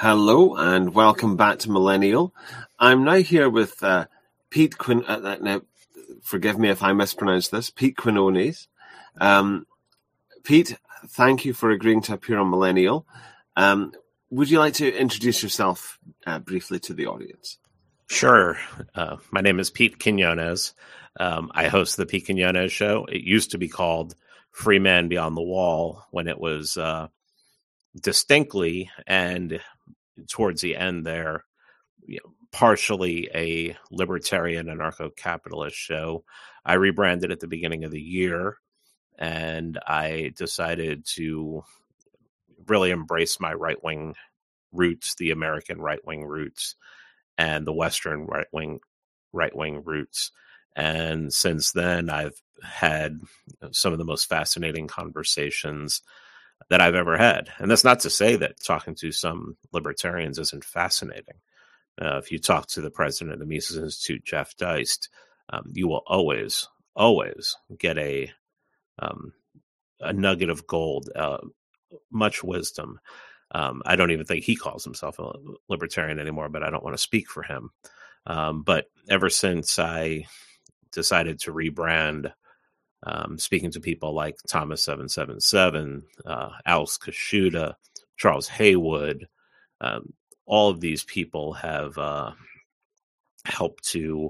Hello and welcome back to Millennial. I'm now here with Pete Quin. Now, forgive me if I mispronounce this. Pete Quinones. Pete, thank you for agreeing to appear on Millennial. Would you like to introduce yourself briefly to the audience? Sure. My name is Pete Quinones. I host the Pete Quinones Show. It used to be called Free Man Beyond the Wall when it was distinctly and towards the end there, partially a libertarian anarcho-capitalist show. I rebranded at the beginning of the year, and I decided to really embrace my right-wing roots, the American right-wing roots, and the Western right-wing roots. And since then, I've had some of the most fascinating conversations that I've ever had. And that's not to say that talking to some libertarians isn't fascinating. If you talk to the president of the Mises Institute, Jeff Deist, you will always get a nugget of gold, much wisdom. I don't even think he calls himself a libertarian anymore, but I don't want to speak for him. But ever since I decided to rebrand, speaking to people like Thomas 777, Alex Kashuta, Charles Haywood, all of these people have helped to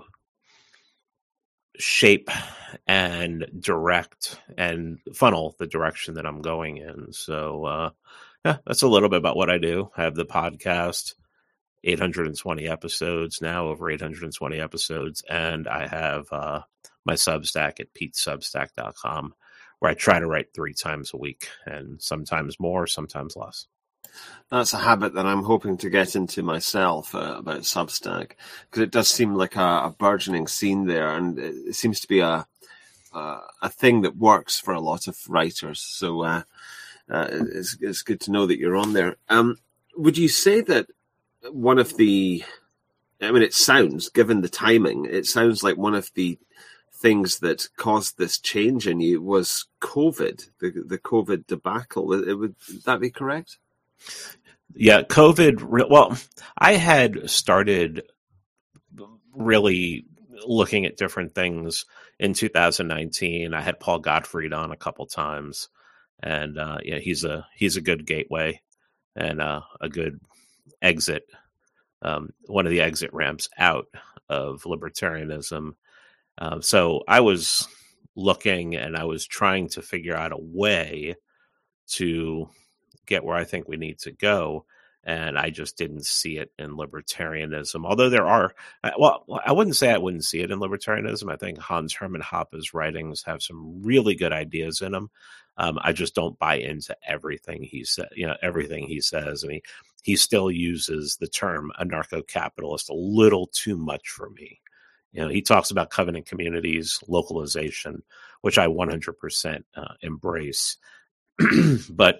shape and direct and funnel the direction that I'm going in. So, that's a little bit about what I do. I have the podcast, 820 episodes now, over 820 episodes, and I have my Substack at petesubstack.com, where I try to write 3 times a week, and sometimes more, sometimes less. That's a habit that I'm hoping to get into myself about Substack, because it does seem like a burgeoning scene there, and it seems to be a thing that works for a lot of writers. So it's good to know that you're on there. Would you say that one of the, it sounds, given the timing, it sounds like one of the things that caused this change in you was COVID, the COVID debacle. Would that be correct? Yeah, COVID. Well, I had started really looking at different things in 2019. I had Paul Gottfried on a couple times, and he's a good gateway and a good exit, one of the exit ramps out of libertarianism. So I was looking, and I was trying to figure out a way to get where I think we need to go. And I just didn't see it in libertarianism. Although there are, I wouldn't say I wouldn't see it in libertarianism. I think Hans Hermann Hoppe's writings have some really good ideas in them. I just don't buy into everything he said. Everything he says. I mean, he still uses the term anarcho-capitalist a little too much for me. He talks about covenant communities, localization, which I 100% embrace. But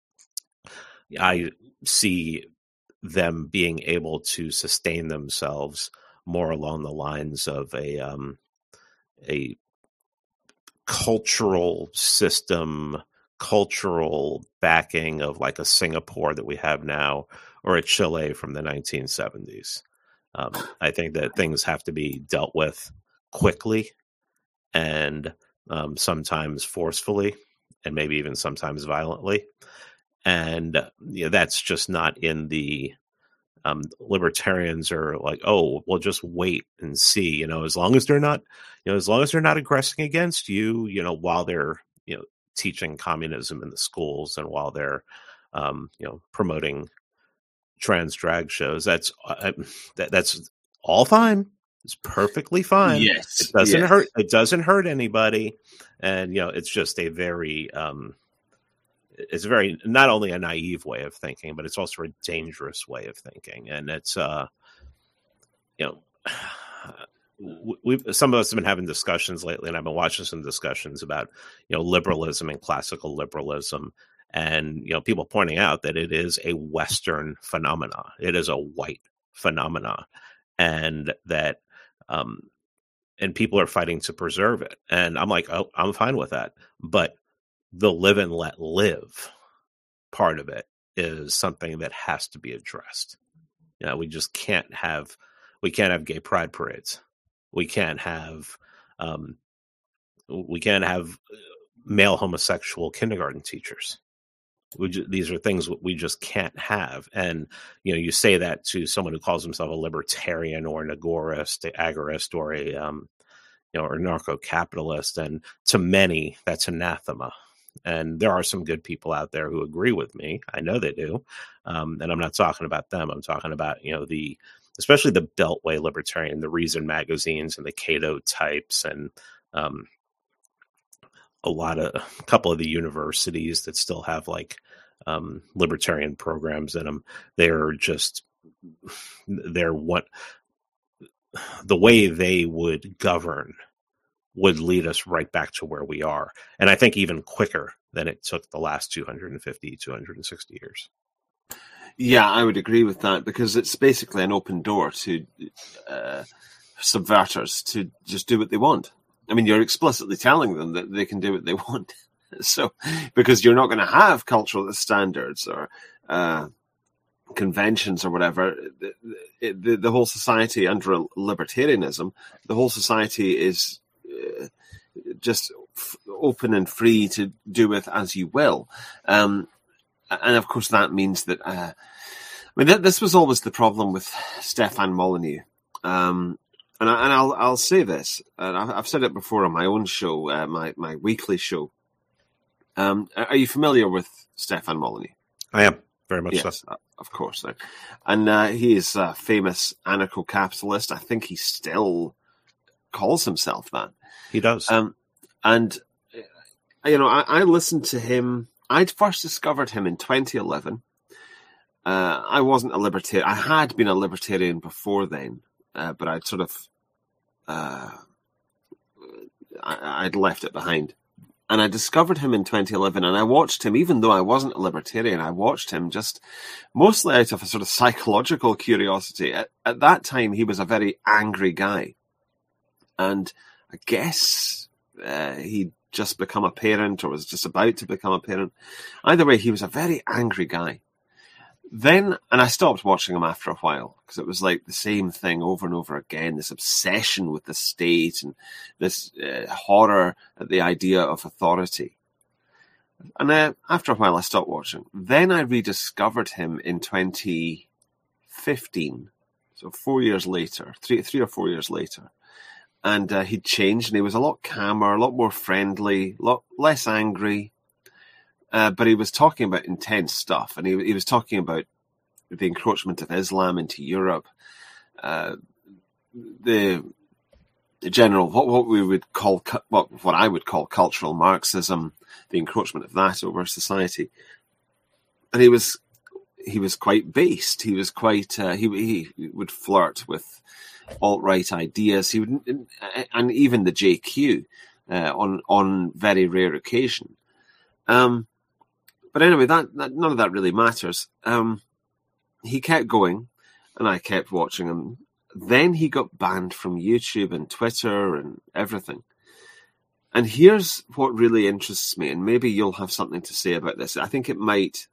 I see them being able to sustain themselves more along the lines of a cultural system, cultural backing of like a Singapore that we have now, or a Chile from the 1970s. I think that things have to be dealt with quickly and sometimes forcefully, and maybe even sometimes violently. And that's just not in the libertarians are like, oh, well, just wait and see. As long as they're not, aggressing against you, while they're teaching communism in the schools, and while they're promoting trans drag shows, that's all fine. It's perfectly fine. Yes, it doesn't hurt. It doesn't hurt anybody, and it's just a very it's very, not only a naive way of thinking, but it's also a dangerous way of thinking. And it's, some of us have been having discussions lately, and I've been watching some discussions about, liberalism and classical liberalism, and, people pointing out that it is a Western phenomena. It is a white phenomena, and that, and people are fighting to preserve it. And I'm like, oh, I'm fine with that. But the live and let live part of it is something that has to be addressed. We just can't have gay pride parades. We can't have male homosexual kindergarten teachers. These are things we just can't have. And, you say that to someone who calls himself a libertarian or an agorist or or narco-capitalist. And to many, that's anathema. And there are some good people out there who agree with me. I know they do. And I'm not talking about them. I'm talking about, especially the Beltway libertarian, the Reason magazines and the Cato types, and a couple of the universities that still have libertarian programs in them. The way they would govern would lead us right back to where we are. And I think even quicker than it took the last 250, 260 years. Yeah, I would agree with that, because it's basically an open door to subverters to just do what they want. I mean, you're explicitly telling them that they can do what they want. So, because you're not going to have cultural standards or conventions or whatever, the whole society under libertarianism, the whole society is just open and free to do with as you will. And of course, that means that, this was always the problem with Stefan Molyneux. And I'll say this, and I've said it before on my own show, my weekly show. Are you familiar with Stefan Molyneux? I am, very much yes, so. Of course. And he is a famous anarcho-capitalist. I think he still calls himself that. He does. And I listened to him. I'd first discovered him in 2011. I wasn't a libertarian. I had been a libertarian before then, but I'd sort of I'd left it behind. And I discovered him in 2011, and I watched him, even though I wasn't a libertarian, I watched him just mostly out of a sort of psychological curiosity. At that time, he was a very angry guy. And I guess he'd just become a parent, or was just about to become a parent. Either way, he was a very angry guy. Then, and I stopped watching him after a while, because it was like the same thing over and over again, this obsession with the state and this horror at the idea of authority. And after a while, I stopped watching. Then I rediscovered him in 2015, so 4 years later, three or 4 years later. And he'd changed, and he was a lot calmer, a lot more friendly, a lot less angry. But he was talking about intense stuff, and he was talking about the encroachment of Islam into Europe, the general what we would call what I would call cultural Marxism, the encroachment of that over society. And he was quite based. He was quite he would flirt with alt-right ideas. He would, and even the JQ on very rare occasion. But anyway, that none of that really matters. He kept going, and I kept watching him. Then he got banned from YouTube and Twitter and everything. And here's what really interests me, and maybe you'll have something to say about this. I think it might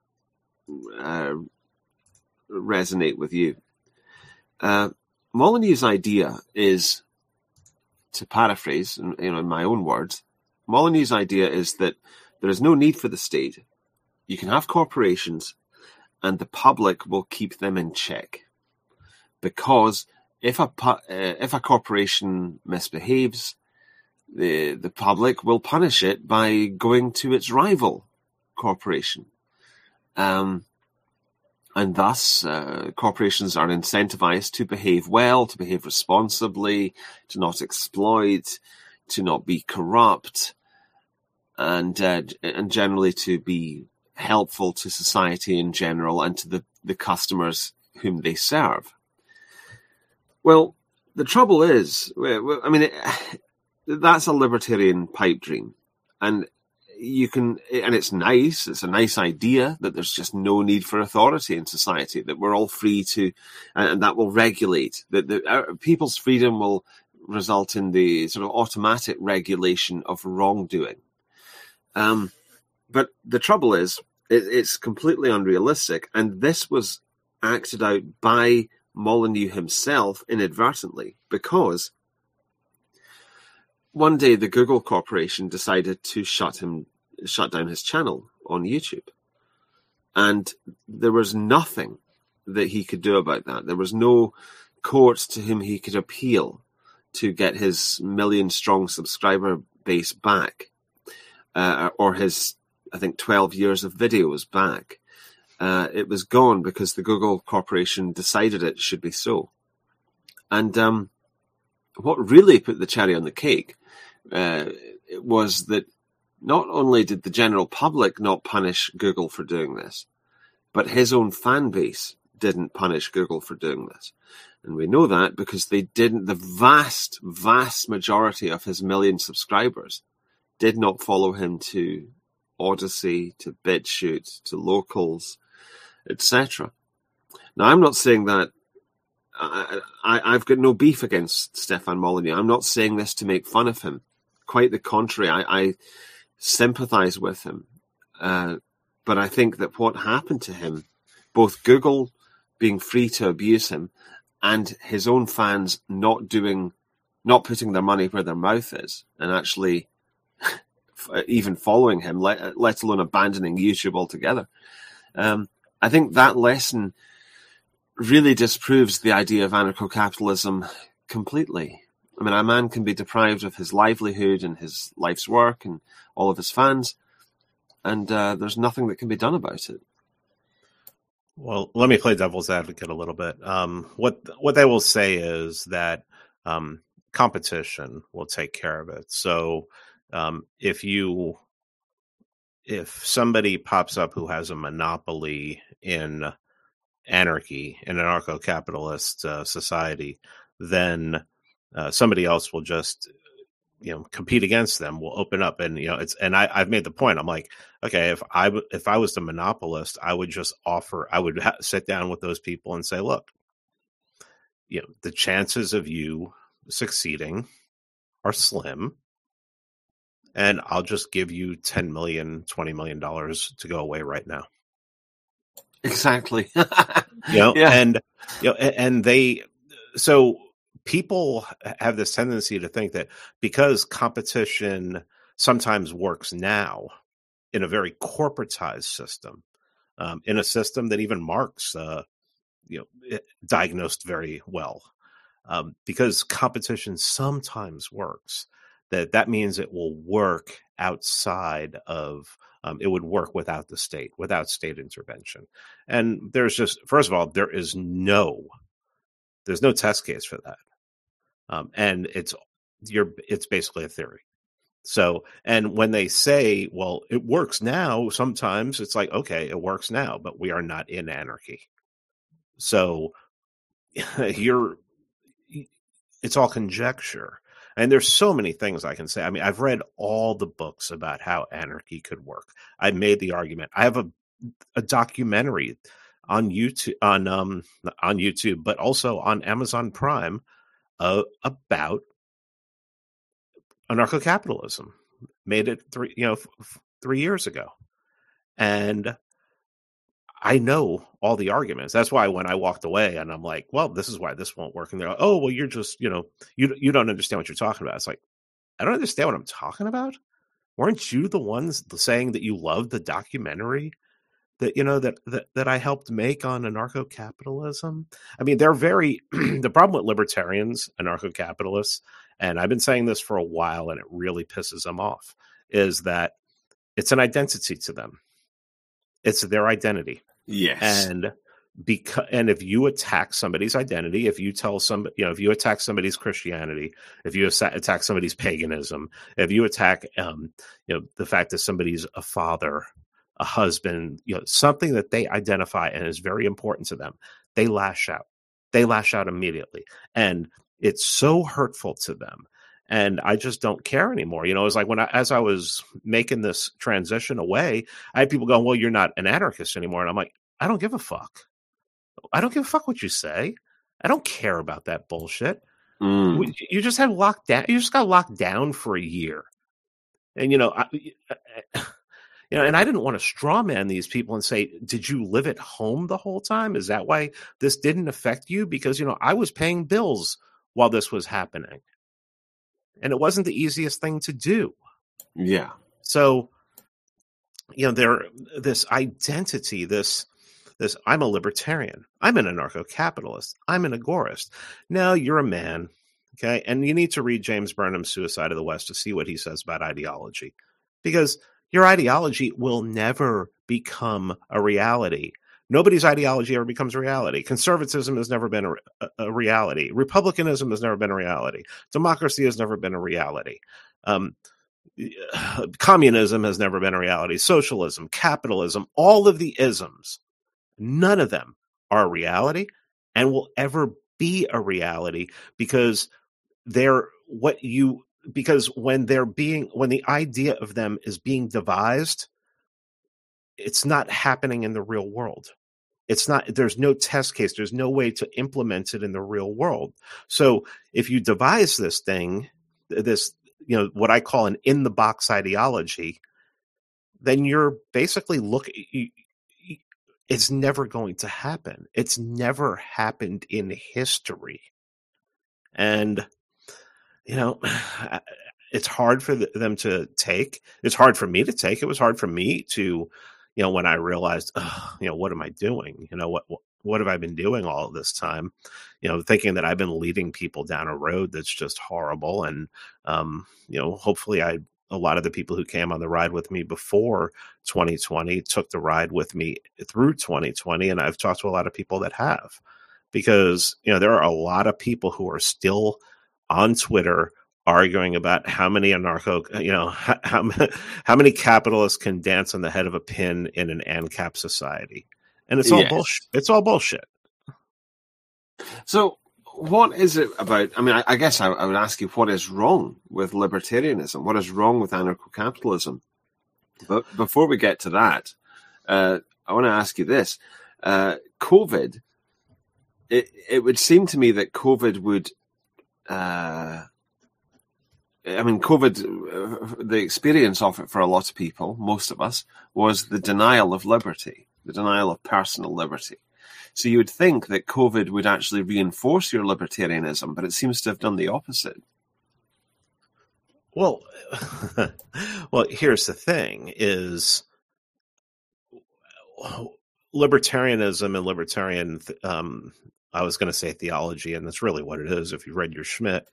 resonate with you. Molyneux's idea is, to paraphrase, in my own words, Molyneux's idea is that there is no need for the state. You can have corporations, and the public will keep them in check. Because if a corporation misbehaves, the public will punish it by going to its rival corporation. And thus, corporations are incentivized to behave well, to behave responsibly, to not exploit, to not be corrupt, and generally to be helpful to society in general and to the customers whom they serve. Well, the trouble is, that's a libertarian pipe dream. And and it's nice, it's a nice idea that there's just no need for authority in society, that we're all free to, and that will regulate, that people's freedom will result in the sort of automatic regulation of wrongdoing. But the trouble is, It's completely unrealistic. And this was acted out by Molyneux himself inadvertently, because one day the Google Corporation decided to shut down his channel on YouTube. And there was nothing that he could do about that. There was no court to whom he could appeal to get his million-strong subscriber base back, or his, I think, 12 years of videos back. It was gone because the Google Corporation decided it should be so. And what really put the cherry on the cake was that not only did the general public not punish Google for doing this, but his own fan base didn't punish Google for doing this. And we know that because they didn't. The vast, vast majority of his million subscribers did not follow him to Odyssey, to BitChute, to Locals, etc. Now, I'm not saying that I've got no beef against Stefan Molyneux. I'm not saying this to make fun of him. Quite the contrary. I sympathize with him. But I think that what happened to him, both Google being free to abuse him and his own fans not putting their money where their mouth is and actually even following him, let alone abandoning YouTube altogether. I think that lesson really disproves the idea of anarcho-capitalism completely. I mean, a man can be deprived of his livelihood and his life's work and all of his fans, and there's nothing that can be done about it. Well, let me play devil's advocate a little bit. What they will say is that competition will take care of it. So if somebody pops up who has a monopoly in anarchy, in an anarcho-capitalist society, then somebody else will just compete against them, will open up. And I've made the point, I'm like, okay, if I was the monopolist, I would just sit down with those people and say, look, the chances of you succeeding are slim, and I'll just give you $10 million, $20 million to go away right now. Exactly. Yeah. So people have this tendency to think that because competition sometimes works now in a very corporatized system, in a system that even Marx, diagnosed very well, because competition sometimes works, that means it will work outside of, it would work without the state, without state intervention. And there's just, first of all, there's no test case for that. And it's basically a theory. So, and when they say, well, it works now, sometimes it's like, okay, it works now, but we are not in anarchy. So it's all conjecture. And there's so many things I can say. I mean, I've read all the books about how anarchy could work. I made the argument. I have a documentary on YouTube, on YouTube, but also on Amazon Prime about anarcho-capitalism. Made it 3 years ago, and I know all the arguments. That's why when I walked away and I'm like, well, this is why this won't work. And they're like, oh, well, you're just, you don't understand what you're talking about. It's like, I don't understand what I'm talking about. Weren't you the ones saying that you loved the documentary that I helped make on anarcho-capitalism? I mean, they're very, the problem with libertarians, anarcho-capitalists, and I've been saying this for a while and it really pisses them off, is that it's an identity to them. It's their identity. Yes. And if you attack somebody's identity, if you tell somebody, if you attack somebody's Christianity, if you attack somebody's paganism, if you attack, the fact that somebody's a father, a husband, something that they identify and is very important to them, they lash out. They lash out immediately. And it's so hurtful to them. And I just don't care anymore. It's like as I was making this transition away, I had people going, well, you're not an anarchist anymore. And I'm like, I don't give a fuck. I don't give a fuck what you say. I don't care about that bullshit. You just have locked down. You just got locked down for a year. And, And I didn't want to straw man these people and say, did you live at home the whole time? Is that why this didn't affect you? Because, I was paying bills while this was happening. And it wasn't the easiest thing to do. Yeah. So, this identity, this I'm a libertarian, I'm an anarcho-capitalist, I'm an agorist. No, you're a man. Okay. And you need to read James Burnham's Suicide of the West to see what he says about ideology, because your ideology will never become a reality. Nobody's ideology ever becomes a reality. Conservatism has never been a reality. Republicanism has never been a reality. Democracy has never been a reality. Communism has never been a reality. Socialism, capitalism, all of the isms, none of them are a reality and will ever be a reality, because when the idea of them is being devised, it's not happening in the real world. There's no test case. There's no way to implement it in the real world. So if you devise this thing, what I call an in the box ideology, then you're basically it's never going to happen. It's never happened in history. And, it's hard for them to take. It's hard for me to take. It was hard for me to, when I realized, what am I doing? What have I been doing all of this time? Thinking that I've been leading people down a road that's just horrible. And, hopefully a lot of the people who came on the ride with me before 2020 took the ride with me through 2020. And I've talked to a lot of people that have, because, there are a lot of people who are still on Twitter arguing about how many how many capitalists can dance on the head of a pin in an ANCAP society. And it's all bullshit. It's all bullshit. So what is it about? I mean, I guess I would ask you, what is wrong with libertarianism? What is wrong with anarcho-capitalism? But before we get to that, I want to ask you this. COVID, it would seem to me that COVID would... COVID, the experience of it for a lot of people, most of us, was the denial of liberty, the denial of personal liberty. So you would think that COVID would actually reinforce your libertarianism, but it seems to have done the opposite. Well, here's the thing is libertarianism and libertarian, I was going to say theology, and that's really what it is if you read your Schmidt.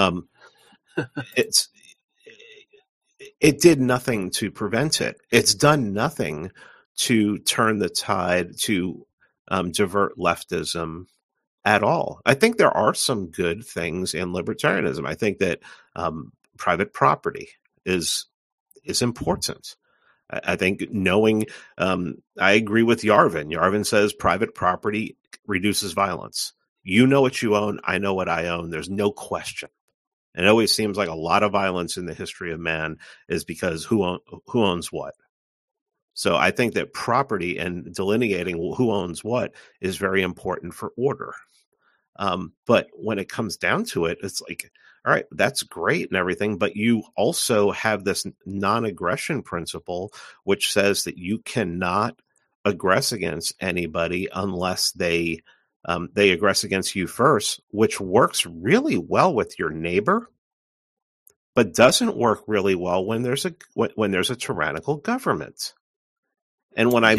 It did nothing to prevent it. It's done nothing to turn the tide, to divert leftism at all. I think there are some good things in libertarianism. I think that private property is important. I think knowing, I agree with Yarvin. Yarvin says private property reduces violence. You know what you own. I know what I own. There's no question. And it always seems like a lot of violence in the history of man is because who owns what. So I think that property and delineating who owns what is very important for order. But when it comes down to it, it's like, all right, that's great and everything, but you also have this non-aggression principle, which says that you cannot aggress against anybody unless they aggress against you first, which works really well with your neighbor, but doesn't work really well when there's a tyrannical government. And when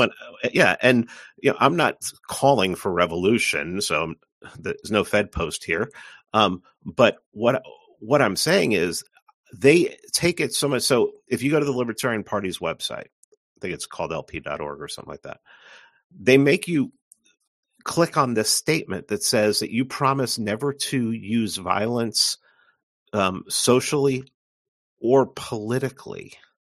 I'm not calling for revolution, so there's no Fed post here. But what I'm saying is they take it so much. So if you go to the Libertarian Party's website, I think it's called lp.org or something like that, they make you click on this statement that says that you promise never to use violence socially or politically.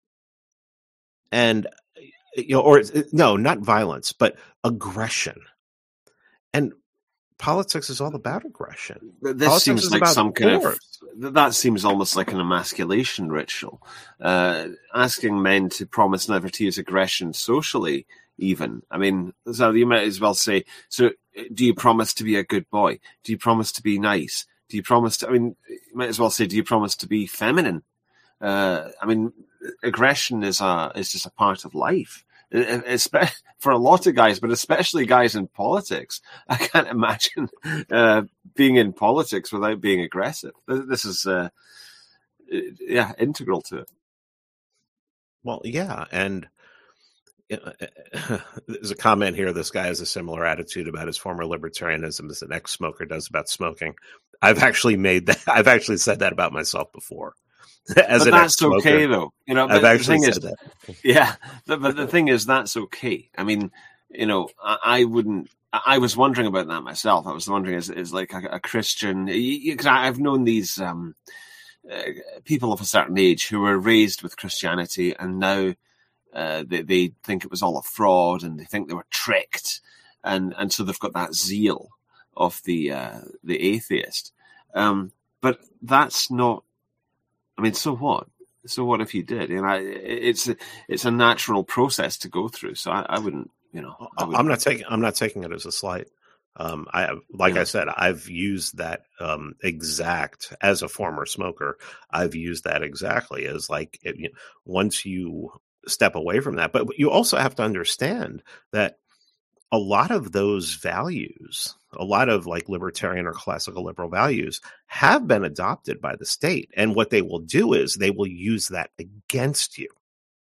And, no, not violence, but aggression. And politics is all about aggression. This seems like some kind of, that seems almost like an emasculation ritual. Asking men to promise never to use aggression socially, even. I mean, so you might as well say, so do you promise to be a good boy? Do you promise to be nice? Do you promise to, you might as well say, do you promise to be feminine? aggression is just a part of life. For a lot of guys, but especially guys in politics. I can't imagine being in politics without being aggressive. This is, integral to it. Well, yeah, and there's a comment here. This guy has a similar attitude about his former libertarianism as an ex-smoker does about smoking. I've actually said that about myself before. As but that's okay, though. I've actually said that. Yeah, but the thing is, that's okay. I mean, I wouldn't. I was wondering about that myself. I was wondering, is like a Christian? Because I've known these people of a certain age who were raised with Christianity, and now they think it was all a fraud, and they think they were tricked, and so they've got that zeal of the atheist. But that's not. I mean, so what? So what if you did? It's a natural process to go through. So I wouldn't. I'm not taking it as a slight. I said, I've used that exact as a former smoker. I've used that exactly as like once you step away from that, but you also have to understand that a lot of those values, a lot of like libertarian or classical liberal values have been adopted by the state. And what they will do is they will use that against you.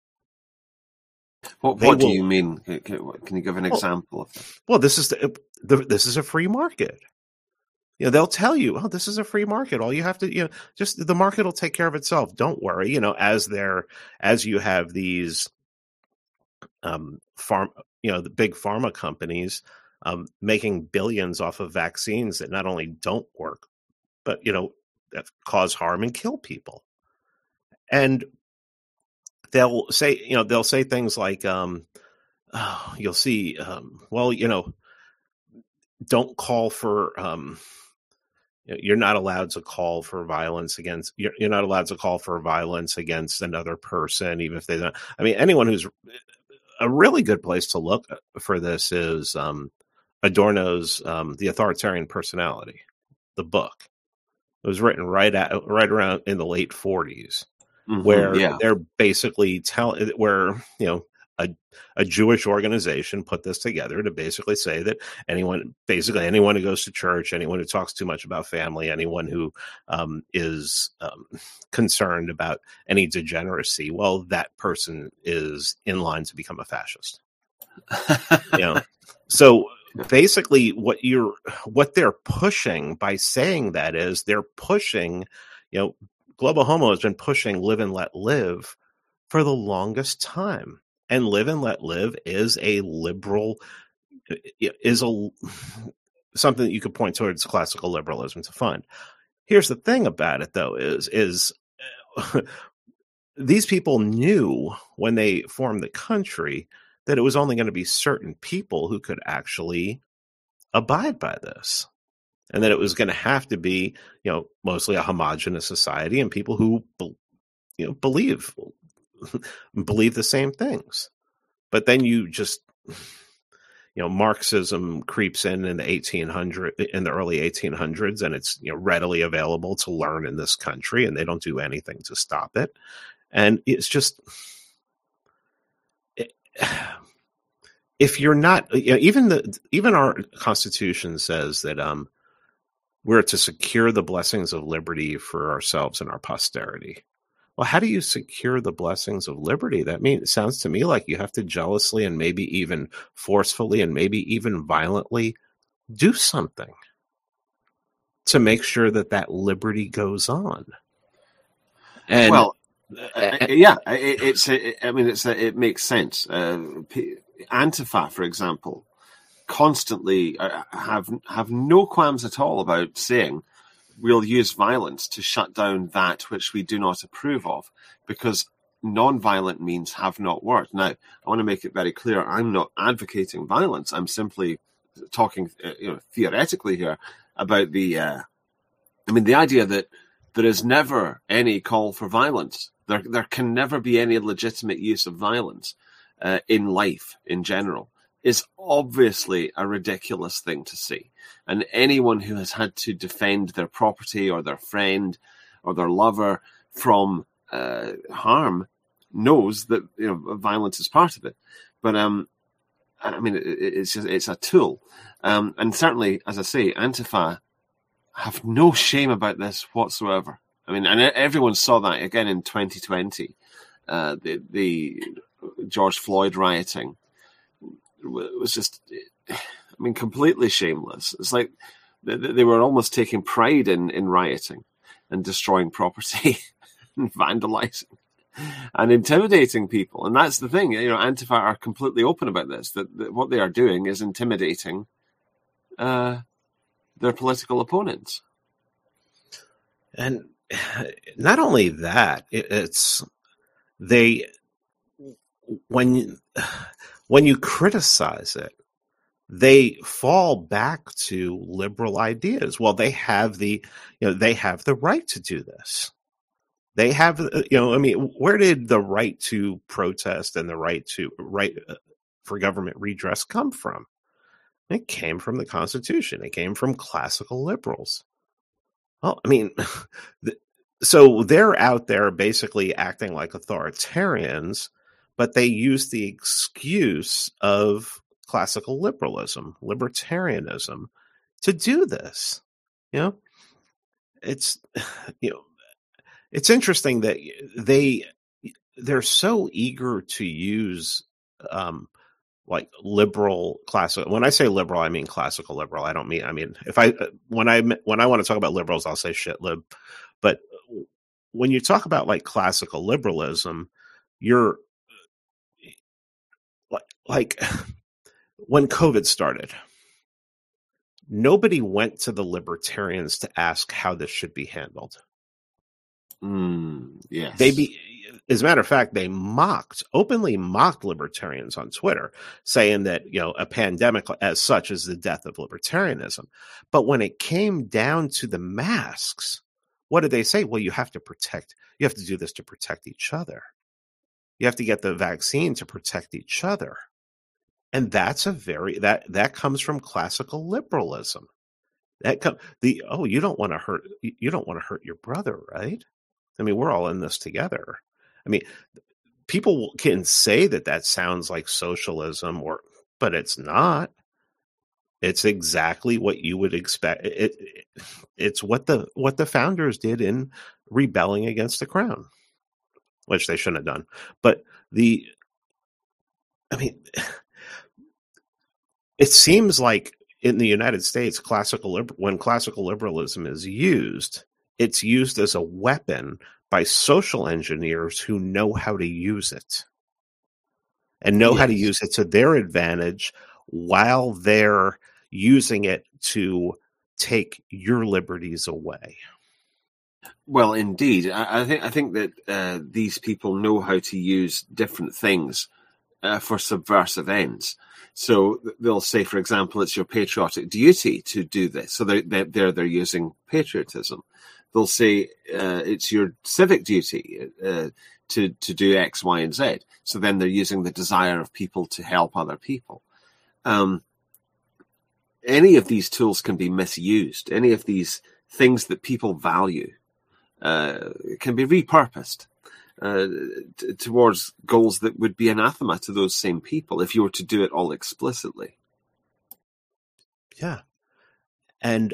What do you mean? Can you give an example of that? Well, this is a free market. They'll tell you, oh, this is a free market. All you have to, just the market will take care of itself. Don't worry. As you have these the big pharma companies making billions off of vaccines that not only don't work, but that cause harm and kill people. And they'll say things like, you'll see, don't call for, you're not allowed to call for violence against, you're not allowed to call for violence against another person, even if they don't. I mean, anyone who's a really good place to look for this is Adorno's The Authoritarian Personality, the book. It was written right around in the late 40s. Where they're basically a Jewish organization put this together to basically say that anyone who goes to church, anyone who talks too much about family, anyone who is concerned about any degeneracy, well, that person is in line to become a fascist. So basically what they're pushing by saying that is they're pushing, Global Homo has been pushing live and let live for the longest time. And live and let live is a liberal, something that you could point towards classical liberalism to fund. Here's the thing about it, though, is these people knew when they formed the country that it was only going to be certain people who could actually abide by this. And that it was going to have to be, mostly a homogenous society and people who, believe the same things. But then you just, Marxism creeps in the early 1800s, and it's readily available to learn in this country, and they don't do anything to stop it. And it's just, if you're not, even our Constitution says that we're to secure the blessings of liberty for ourselves and our posterity. Well, how do you secure the blessings of liberty? It sounds to me like you have to jealously and maybe even forcefully and maybe even violently do something to make sure that liberty goes on. And it makes sense. Antifa, for example, constantly have no qualms at all about saying we'll use violence to shut down that which we do not approve of, because non-violent means have not worked. Now, I want to make it very clear, I'm not advocating violence. I'm simply talking theoretically here about the idea that there is never any call for violence. There can never be any legitimate use of violence in life in general is obviously a ridiculous thing to say. And anyone who has had to defend their property or their friend or their lover from harm knows that violence is part of it. But I mean, it's a tool, and certainly, as I say, Antifa have no shame about this whatsoever. I mean, and everyone saw that again in 2020, the George Floyd rioting was just, I mean, completely shameless. It's like they were almost taking pride in rioting and destroying property and vandalizing and intimidating people. And that's the thing, Antifa are completely open about this, that what they are doing is intimidating their political opponents. And not only that, it's when you criticize it, they fall back to liberal ideas. Well, they have the right to do this. They have, I mean, where did the right to protest and the right for government redress come from? It came from the Constitution. It came from classical liberals. Well, I mean, so they're out there basically acting like authoritarians, but they use the excuse of classical liberalism, libertarianism, to do this. It's it's interesting that they're so eager to use like liberal classical. When I say liberal, I mean classical liberal. I mean when I want to talk about liberals, I'll say shit lib. But when you talk about like classical liberalism, you're like when COVID started, nobody went to the libertarians to ask how this should be handled. Yes. As a matter of fact, they openly mocked libertarians on Twitter, saying that, a pandemic as such is the death of libertarianism. But when it came down to the masks, what did they say? Well, you have to do this to protect each other. You have to get the vaccine to protect each other. And that's that comes from classical liberalism. You don't want to hurt your brother, right? I mean, we're all in this together. I mean, people can say that sounds like socialism, but it's not. It's exactly what you would expect. It's what the founders did in rebelling against the crown, which they shouldn't have done. But it seems like in the United States, when classical liberalism is used, it's used as a weapon by social engineers who know how to use it and know how to use it to their advantage while they're using it to take your liberties away. Well, indeed. I think that these people know how to use different things for subversive ends. So they'll say, for example, it's your patriotic duty to do this. So they're using patriotism. They'll say it's your civic duty to do X, Y, and Z. So then they're using the desire of people to help other people. Any of these tools can be misused. Any of these things that people value can be repurposed towards goals that would be anathema to those same people if you were to do it all explicitly. Yeah. And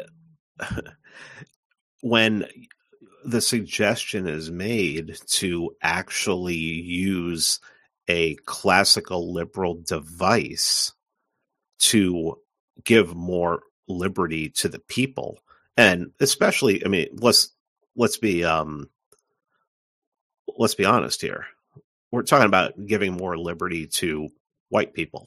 when the suggestion is made to actually use a classical liberal device to give more liberty to the people, and especially, I mean, let's be honest here. We're talking about giving more liberty to white people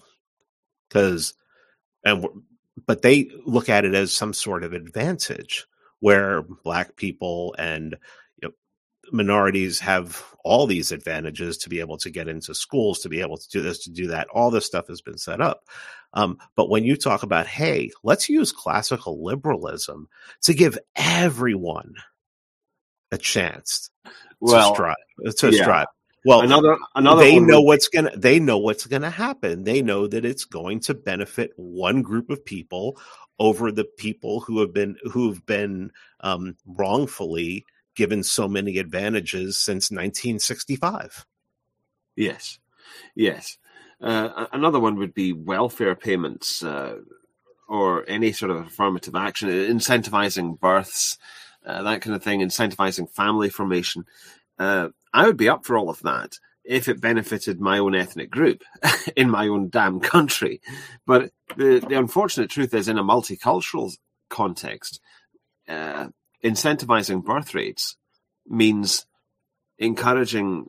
but they look at it as some sort of advantage, where black people and minorities have all these advantages to be able to get into schools, to be able to do this, to do that. All this stuff has been set up. But when you talk about, hey, let's use classical liberalism to give everyone a chance to strive. Well, another they know what's gonna happen. They know that it's going to benefit one group of people over the people who've been wrongfully given so many advantages since 1965. Yes. Yes. Another one would be welfare payments or any sort of affirmative action, incentivizing births, that kind of thing, incentivizing family formation. I would be up for all of that if it benefited my own ethnic group in my own damn country. But the unfortunate truth is, in a multicultural context, incentivizing birth rates means encouraging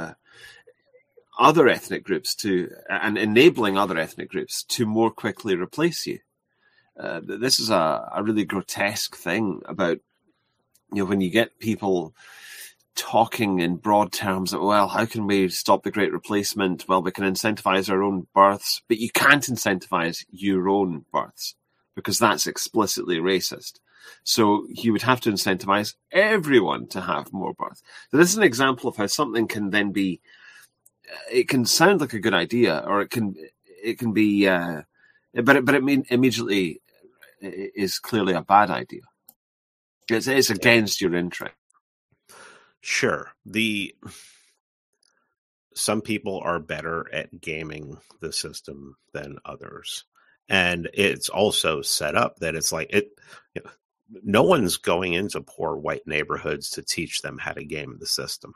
other ethnic groups and enabling other ethnic groups to more quickly replace you. This is a really grotesque thing about, when you get people talking in broad terms of, well, how can we stop the Great Replacement? Well, we can incentivize our own births, but you can't incentivize your own births because that's explicitly racist. So you would have to incentivize everyone to have more births. So this is an example of how something can then be, it can sound like a good idea, or it can be, but it immediately is clearly a bad idea. It's against your interest. Sure. Some people are better at gaming the system than others. And it's also set up that it's like no one's going into poor white neighborhoods to teach them how to game the system.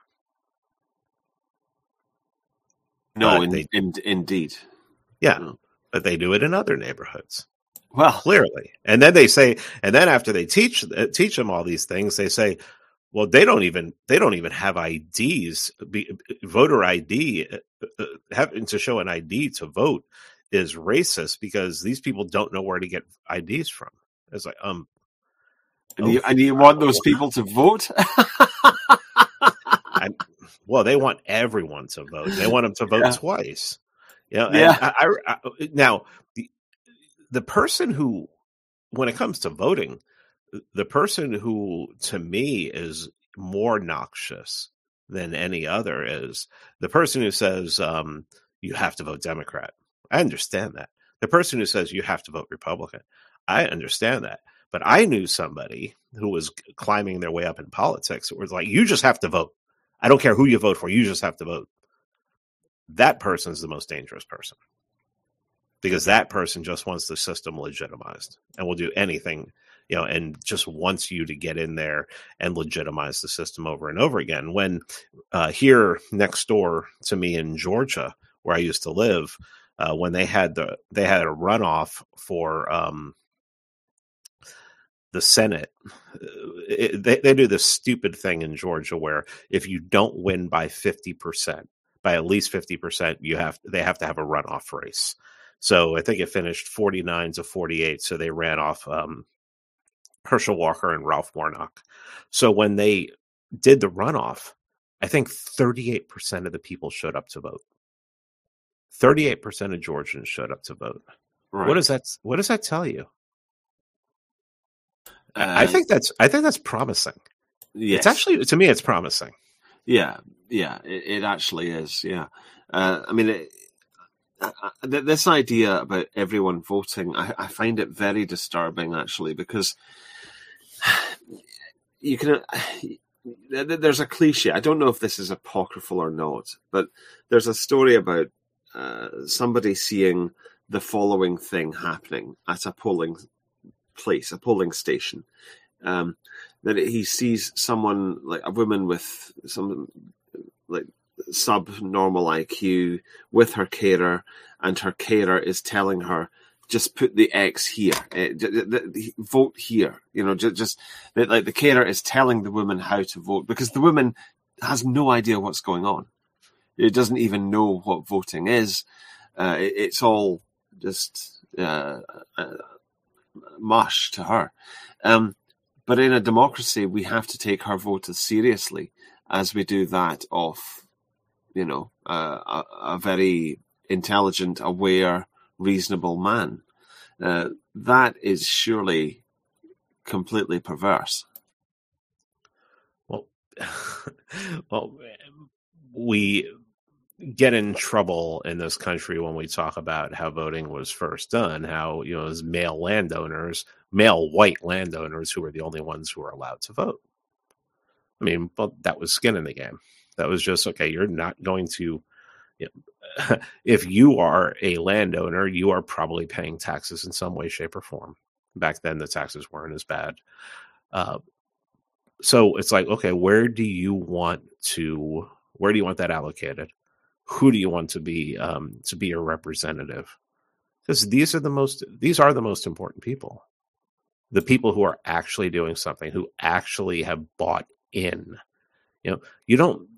No, indeed. Yeah, but they do it in other neighborhoods. Well, clearly. And then they say, and then after they teach them all these things, they say, well, they don't even have IDs. Voter ID, having to show an ID to vote is racist because these people don't know where to get IDs from. It's like, and you want those people to vote? Well, they want everyone to vote. They want them to vote twice. Now, the person who, when it comes to voting, the person who, to me, is more noxious than any other is the person who says you have to vote Democrat. I understand that. The person who says you have to vote Republican. I understand that. But I knew somebody who was climbing their way up in politics. It was like, you just have to vote. I don't care who you vote for. You just have to vote. That person is the most dangerous person because that person just wants the system legitimized and will do anything, and just wants you to get in there and legitimize the system over and over again. When here next door to me in Georgia, where I used to live, when they had a runoff for the Senate, they do this stupid thing in Georgia where if you don't win by 50%, by at least 50%, they have to have a runoff race. So I think it finished 49-48. So they ran off Herschel Walker and Ralph Warnock. So when they did the runoff, I think 38% of the people showed up to vote. 38% of Georgians showed up to vote. Right. What does that tell you? I think that's promising. Yes. It's actually, to me, it's promising. Yeah, it actually is. Yeah, I mean, this idea about everyone voting, I find it very disturbing, actually, because you can. There's a cliche. I don't know if this is apocryphal or not, but there's a story about somebody seeing the following thing happening at a polling place, a polling station. That he sees someone, like a woman with some like subnormal IQ, with her carer, and her carer is telling her, just put the X here, vote here. Just like the carer is telling the woman how to vote because the woman has no idea what's going on. It doesn't even know what voting is. It's all just mush to her. But in a democracy, we have to take her vote as seriously as we do that of, a very intelligent, aware, reasonable man. That is surely completely perverse. Well, we get in trouble in this country when we talk about how voting was first done, how, as male white landowners who were the only ones who were allowed to vote. I mean, well, that was skin in the game. That was just, okay, you're not going to You know, if you are a landowner, you are probably paying taxes in some way, shape, or form. Back then, the taxes weren't as bad. So it's like, okay, where do you want that allocated? Who do you want to be your representative? Because these are the most important people. The people who are actually doing something, who actually have bought in. You don't.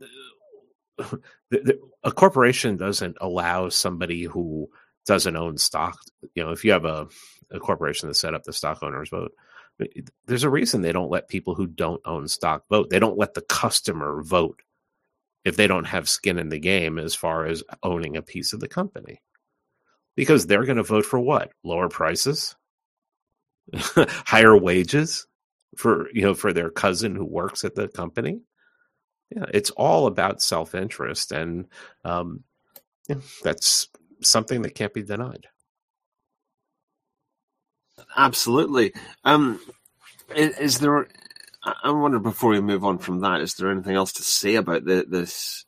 A corporation doesn't allow somebody who doesn't own stock. If you have a corporation that set up the stock owners vote, there's a reason they don't let people who don't own stock vote. They don't let the customer vote if they don't have skin in the game as far as owning a piece of the company, because they're going to vote for what? Lower prices, higher wages for their cousin who works at the company. Yeah, it's all about self-interest, and that's something that can't be denied. Absolutely. Is there? I wonder, before we move on from that, is there anything else to say about this?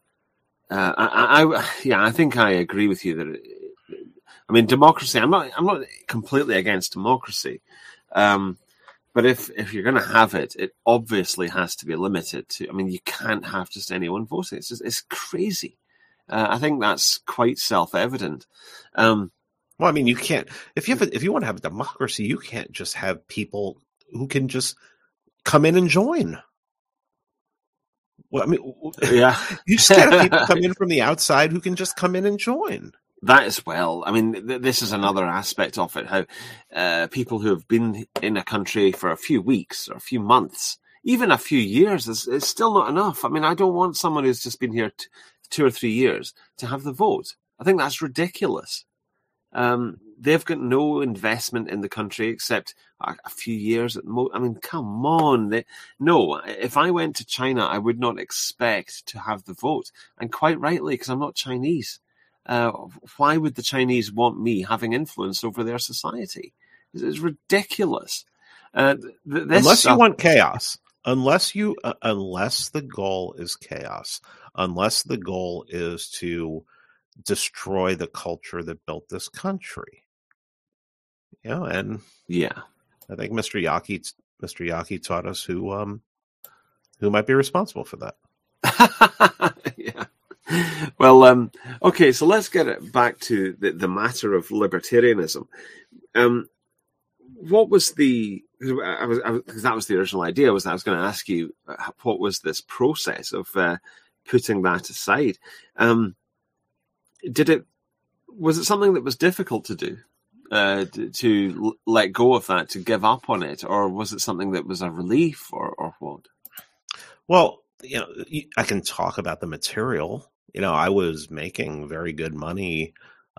I think I agree with you that. I mean, democracy. I'm not completely against democracy, but if you're going to have it, it obviously has to be limited to. I mean, you can't have just anyone voting. It's crazy. I think that's quite self-evident. Well, I mean, you can't. If you want to have a democracy, you can't just have people who can just come in and join. Well, I mean, yeah, you just can't have people come in from the outside who can just come in and join. That as well. I mean, this is another aspect of it, how people who have been in a country for a few weeks or a few months, even a few years, is still not enough. I mean, I don't want someone who's just been here 2 or 3 years to have the vote. I think that's ridiculous. They've got no investment in the country except a few years at most. I mean, come on. No, if I went to China, I would not expect to have the vote. And quite rightly, because I'm not Chinese. Why would the Chinese want me having influence over their society? It's ridiculous. Unless you want chaos. Unless the goal is chaos. Unless the goal is to destroy the culture that built this country. And I think Mr. Yaki taught us who might be responsible for that. Yeah. Well, okay, so let's get it back to the matter of libertarianism. What was because that was the original idea, I was going to ask you, what was this process of putting that aside? Was it something that was difficult to do, to let go of that, to give up on it, or was it something that was a relief, or what? Well, I can talk about the material. I was making very good money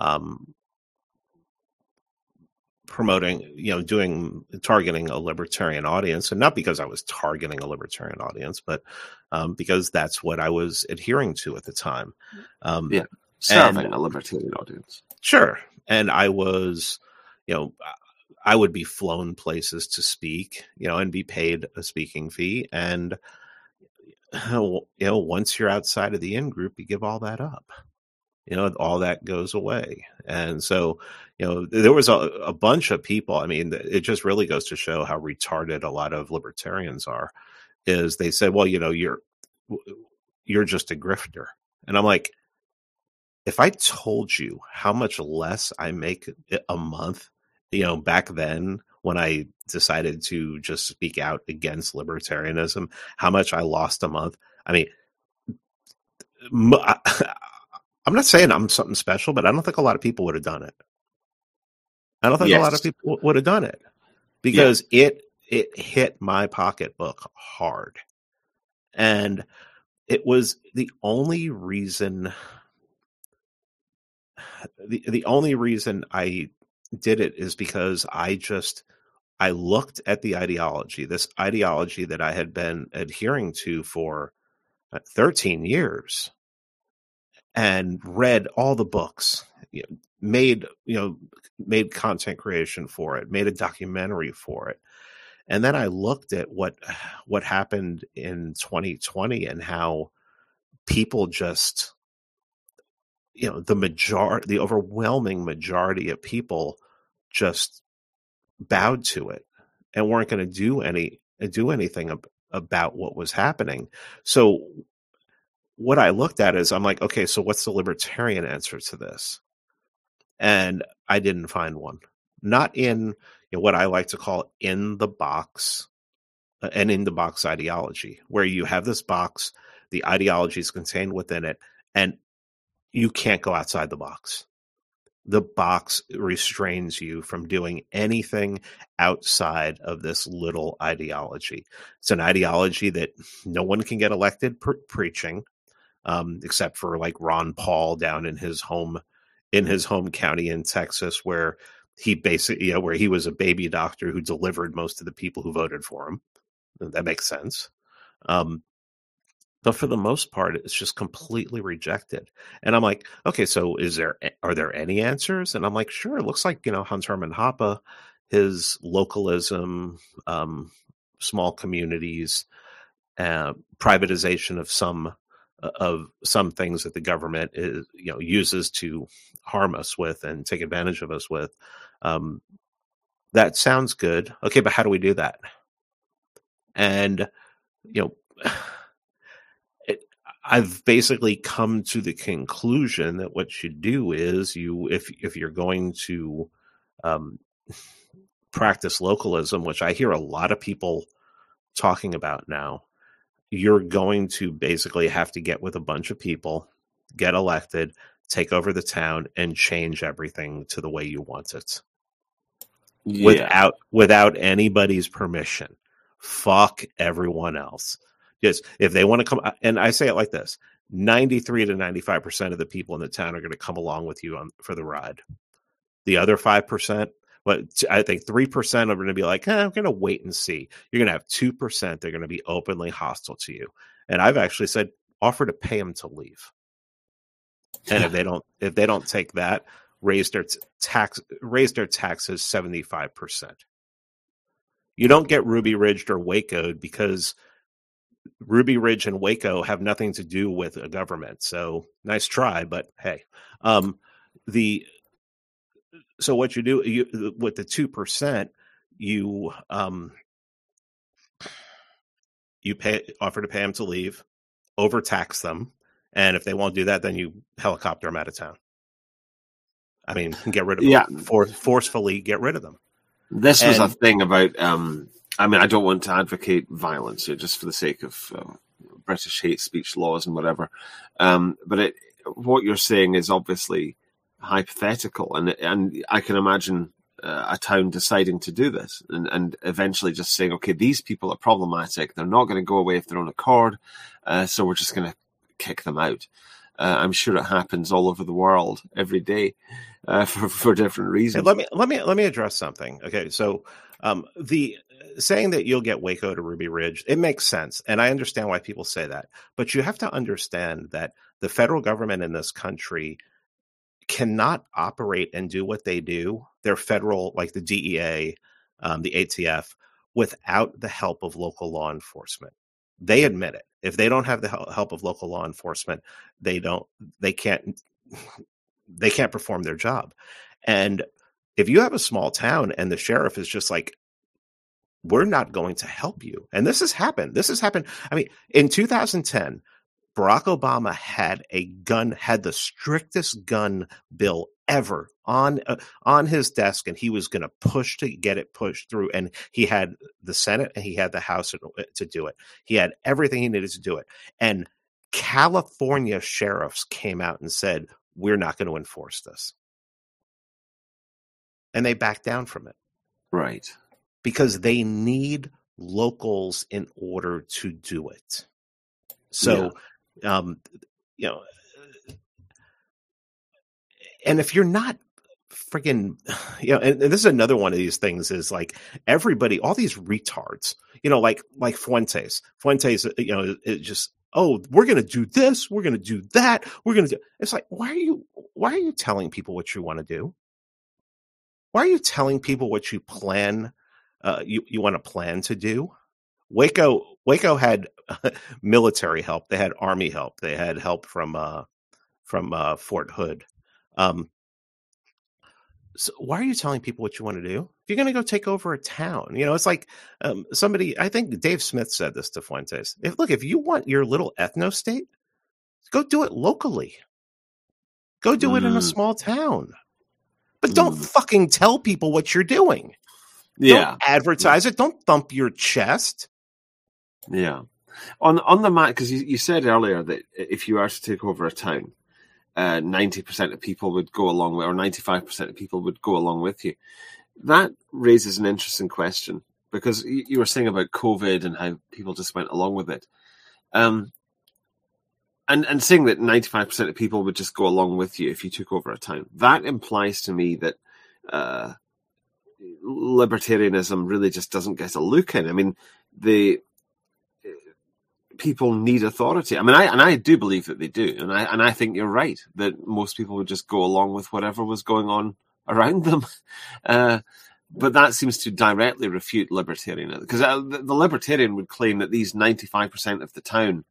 promoting, targeting a libertarian audience, and not because I was targeting a libertarian audience, but because that's what I was adhering to at the time. Serving a libertarian audience. Sure. And I was, I would be flown places to speak, and be paid a speaking fee. And, once you're outside of the in-group, you give all that up. All that goes away. And so, there was a bunch of people. I mean, it just really goes to show how retarded a lot of libertarians are, is they said, well, you're just a grifter. And I'm like, if I told you how much less I make a month, back then when I decided to just speak out against libertarianism, how much I lost a month. I mean, I'm not saying I'm something special, but I don't think a lot of people would have done it. I don't think a lot of people would have done it, because it hit my pocketbook hard. And it was the only reason I did it is because I looked at the ideology, this ideology that I had been adhering to for 13 years, and read all the books, made content creation for it, made a documentary for it. And then I looked at what happened in 2020 and how people just the overwhelming majority of people just bowed to it and weren't going to do anything about what was happening. So what I looked at is, I'm like, okay, so what's the libertarian answer to this? And I didn't find one. Not in what I like to call in the box, an in the box ideology, where you have this box, the ideology is contained within it, and you can't go outside the box. The box restrains you from doing anything outside of this little ideology. It's an ideology that no one can get elected preaching, except for like Ron Paul down in his home county in Texas, where he basically, where he was a baby doctor who delivered most of the people who voted for him. That makes sense. But for the most part, it's just completely rejected. And I'm like, okay, so are there any answers? And I'm like, sure. It looks like, Hans Hermann Hoppe, his localism, small communities, privatization of some things that the government is, uses to harm us with and take advantage of us with. That sounds good. Okay, but how do we do that? And, I've basically come to the conclusion that what you do is if you're going to practice localism, which I hear a lot of people talking about now, you're going to basically have to get with a bunch of people, get elected, take over the town, and change everything to the way you want it. Yeah. Without anybody's permission. Fuck everyone else. Yes, if they want to come, and I say it like this, 93 to 95% of the people in the town are going to come along with you for the ride. The other 5%, but I think 3% are going to be like, I'm going to wait and see. You're going to have 2% they're going to be openly hostile to you. And I've actually said, offer to pay them to leave. And if they don't take that, raise their taxes 75%. You don't get Ruby Ridged or Waco'd because Ruby Ridge and Waco have nothing to do with a government. So nice try, but hey, so what you do with the 2%, you offer to pay them to leave, overtax them, and if they won't do that, then you helicopter them out of town. I mean, get rid of them. Forcefully get rid of them. This was a thing about. I mean, I don't want to advocate violence just for the sake of British hate speech laws and whatever. But what you're saying is obviously hypothetical, and I can imagine a town deciding to do this and eventually just saying, okay, these people are problematic. They're not going to go away of their own accord, so we're just going to kick them out. I'm sure it happens all over the world every day for different reasons. Hey, let me address something. Okay, so the saying that you'll get Waco to Ruby Ridge, it makes sense, and I understand why people say that. But you have to understand that the federal government in this country cannot operate and do what they do. They're federal, like the DEA, the ATF, without the help of local law enforcement. They admit it. If they don't have the help of local law enforcement, they can't perform their job. And if you have a small town and the sheriff is just like, we're not going to help you. And this has happened. I mean, in 2010, Barack Obama had the strictest gun bill ever on his desk, and he was going to push to get it pushed through. And he had the Senate and he had the House to do it. He had everything he needed to do it. And California sheriffs came out and said, we're not going to enforce this. And they backed down from it. Right. Because they need locals in order to do it. So, and if you're not friggin', and this is another one of these things is like everybody, all these retards, like Fuentes, it just, we're going to do this. We're going to do that. It's like, why are you telling people what you want to do? Why are you telling people what you plan? You want to plan to do? Waco had military help. They had army help. They had help from Fort Hood. So why are you telling people what you want to do? If you're going to go take over a town, it's like somebody, I think Dave Smith said this to Fuentes. If you want your little ethno state, go do it locally. Go do it in a small town. But don't fucking tell people what you're doing. Yeah. Don't advertise it. Don't thump your chest. Yeah. On the map, because you said earlier that if you were to take over a town, 90% of people would go along with, or 95% of people would go along with you. That raises an interesting question, because you were saying about COVID and how people just went along with it. And saying that 95% of people would just go along with you if you took over a town. That implies to me that libertarianism really just doesn't get a look in. I mean, people need authority. I mean, I do believe that they do, and I think you're right that most people would just go along with whatever was going on around them. But that seems to directly refute libertarianism, because the libertarian would claim that these 95% of the town,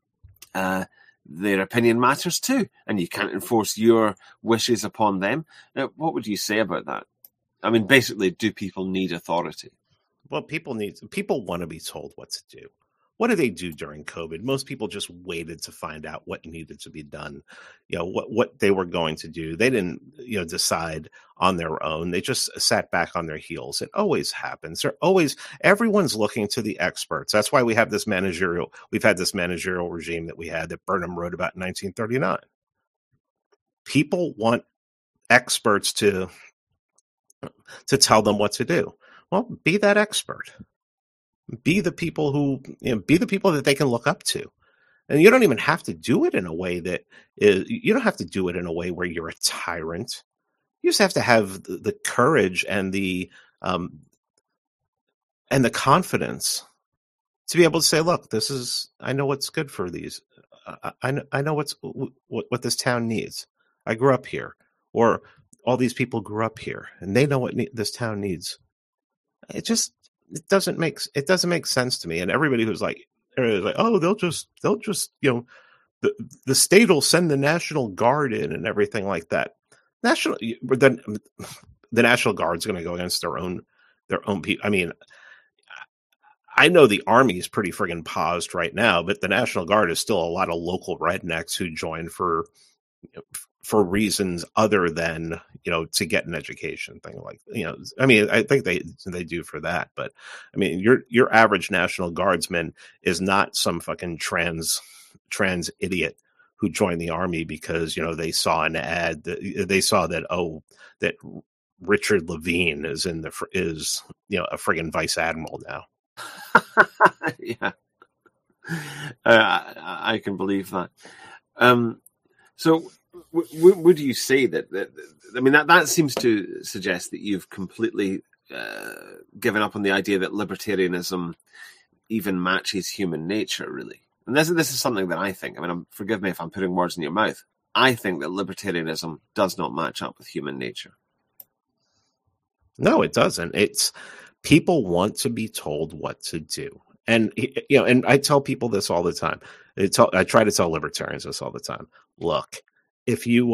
their opinion matters too, and you can't enforce your wishes upon them. Now, what would you say about that? I mean, basically, do people need authority? Well, people want to be told what to do. What did they do during COVID? Most people just waited to find out what needed to be done, what they were going to do. They didn't, decide on their own. They just sat back on their heels. It always happens. Everyone's looking to the experts. That's why we've had this managerial regime that we had that Burnham wrote about in 1939. People want experts to tell them what to do. Well, be that expert. Be the people that they can look up to. And you don't even have to do it in a way you don't have to do it in a way where you're a tyrant. You just have to have the courage and the confidence to be able to say, look, I know what's good for these. I know what this town needs. I grew up here, or all these people grew up here and they know what this town needs. It doesn't make sense to me. And everybody who's like, oh, they'll just the state will send the National Guard in and everything like that. The National Guard's going to go against their own people. I mean, I know the Army is pretty friggin' paused right now, but the National Guard is still a lot of local rednecks who join for reasons other than, to get an education thing I mean, I think they do for that. But I mean, your average National Guardsman is not some fucking trans idiot who joined the Army because, they saw an ad they saw that Richard Levine is a friggin' vice admiral now. Yeah. I can believe that. So would you say that I mean, that seems to suggest that you've completely given up on the idea that libertarianism even matches human nature, really? And this is something that I think. I mean, forgive me if I'm putting words in your mouth. I think that libertarianism does not match up with human nature. No, it doesn't. It's people want to be told what to do. And, and I tell people this all the time. I try to tell libertarians this all the time. Look, if you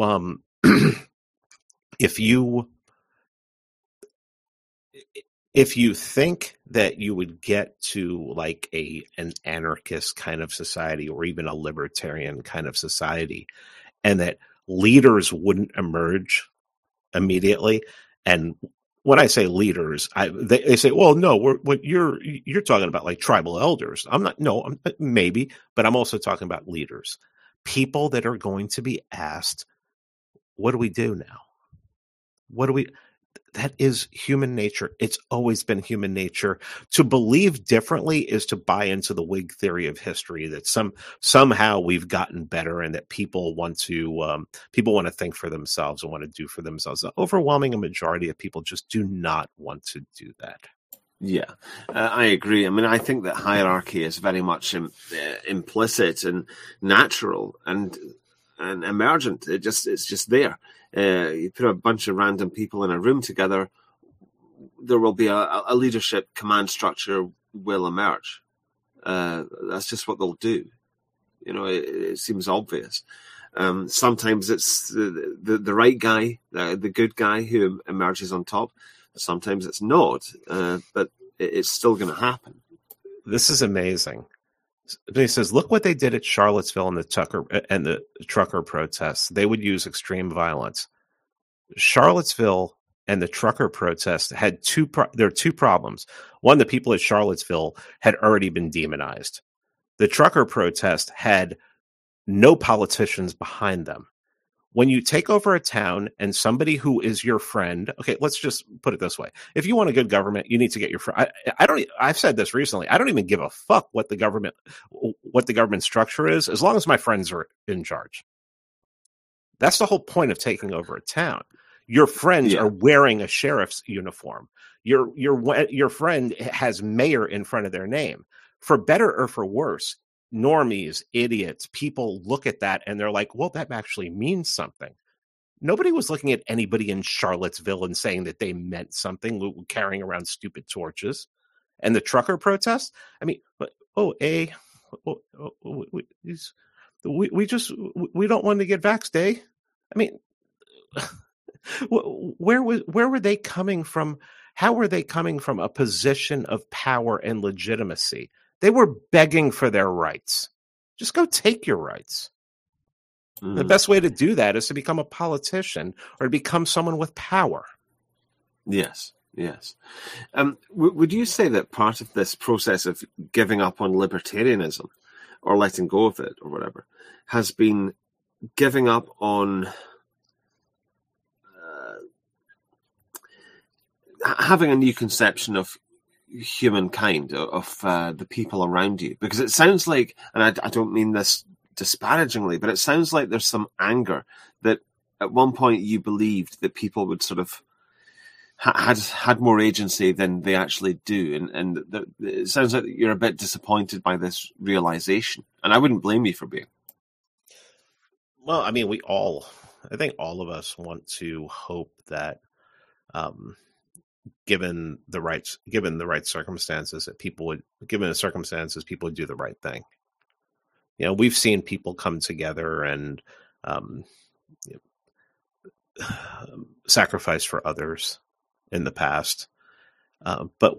think that you would get to like an anarchist kind of society or even a libertarian kind of society, and that leaders wouldn't emerge immediately, and when I say leaders, they say, well, no, what you're talking about like tribal elders. Maybe, but I'm also talking about leaders, people that are going to be asked, what do we do now? That is human nature. It's always been human nature. To believe differently is to buy into the Whig theory of history that somehow we've gotten better and that people want to think for themselves and want to do for themselves. The overwhelming majority of people just do not want to do that. Yeah, I agree. I mean, I think that hierarchy is very much implicit and natural and emergent. It's just there. You put a bunch of random people in a room together, there will be a leadership command structure will emerge. That's just what they'll do. It seems obvious. Sometimes it's the right guy, the good guy who emerges on top. Sometimes it's not, but it's still going to happen. This is amazing. He says, "Look what they did at Charlottesville and the trucker protests. They would use extreme violence. Charlottesville and the trucker protest had there are two problems. One, the people at Charlottesville had already been demonized. The trucker protest had no politicians behind them. When you take over a town and somebody who is your friend, okay, let's just put it this way. If you want a good government, you need to get your friend. I've said this recently. I don't even give a fuck what the government structure is, as long as my friends are in charge. That's the whole point of taking over a town. Your friends are wearing a sheriff's uniform. Your friend has mayor in front of their name. For better or for worse, normies, idiots, people look at that and they're like, well, that actually means something. Nobody was looking at anybody in Charlottesville and saying that they meant something, carrying around stupid torches. And the trucker protest? I mean, we don't want to get vaxxed, eh? I mean, where were they coming from? How were they coming from a position of power and legitimacy? They were begging for their rights. Just go take your rights. The best way to do that is to become a politician or to become someone with power. Yes. Would you say that part of this process of giving up on libertarianism or letting go of it or whatever has been giving up on having a new conception of humankind, of the people around you? Because it sounds like, and I don't mean this disparagingly, but it sounds like there's some anger that at one point you believed that people would sort of had more agency than they actually do, and it sounds like you're a bit disappointed by this realization, and I wouldn't blame you for being. Well, I mean, I think all of us want to hope that given the right circumstances, that people would do the right thing. You know, we've seen people come together and sacrifice for others in the past. But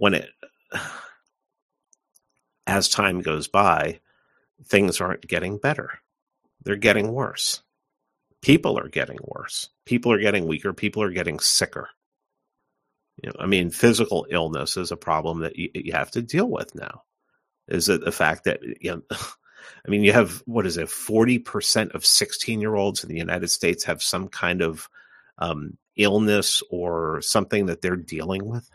as time goes by, things aren't getting better. They're getting worse. People are getting worse. People are getting weaker. People are getting sicker. You know, I mean, physical illness is a problem that you have to deal with now. Is it the fact that, you know, I mean, you have, 40% of 16-year-olds in the United States have some kind of illness or something that they're dealing with?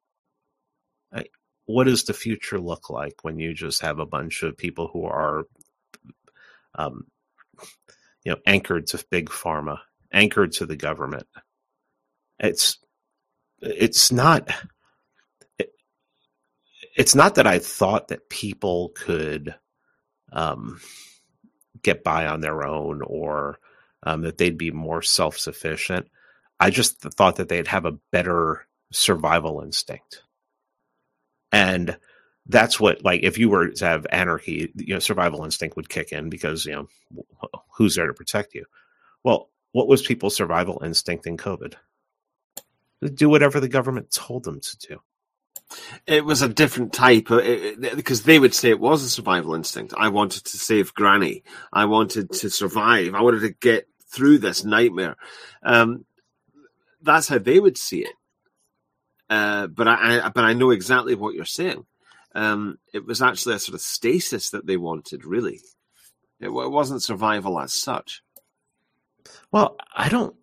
What does the future look like when you just have a bunch of people who are, anchored to big pharma, anchored to the government? It's not that I thought that people could get by on their own or that they'd be more self-sufficient. I just thought that they'd have a better survival instinct. And that's what, like, if you were to have anarchy, survival instinct would kick in because, who's there to protect you? Well, what was people's survival instinct in COVID? Do whatever the government told them to do. It was a different type, because they would say it was a survival instinct. I wanted to save Granny. I wanted to survive. I wanted to get through this nightmare. That's how they would see it. But I know exactly what you're saying. It was actually a sort of stasis that they wanted, really. It wasn't survival as such. Well, I don't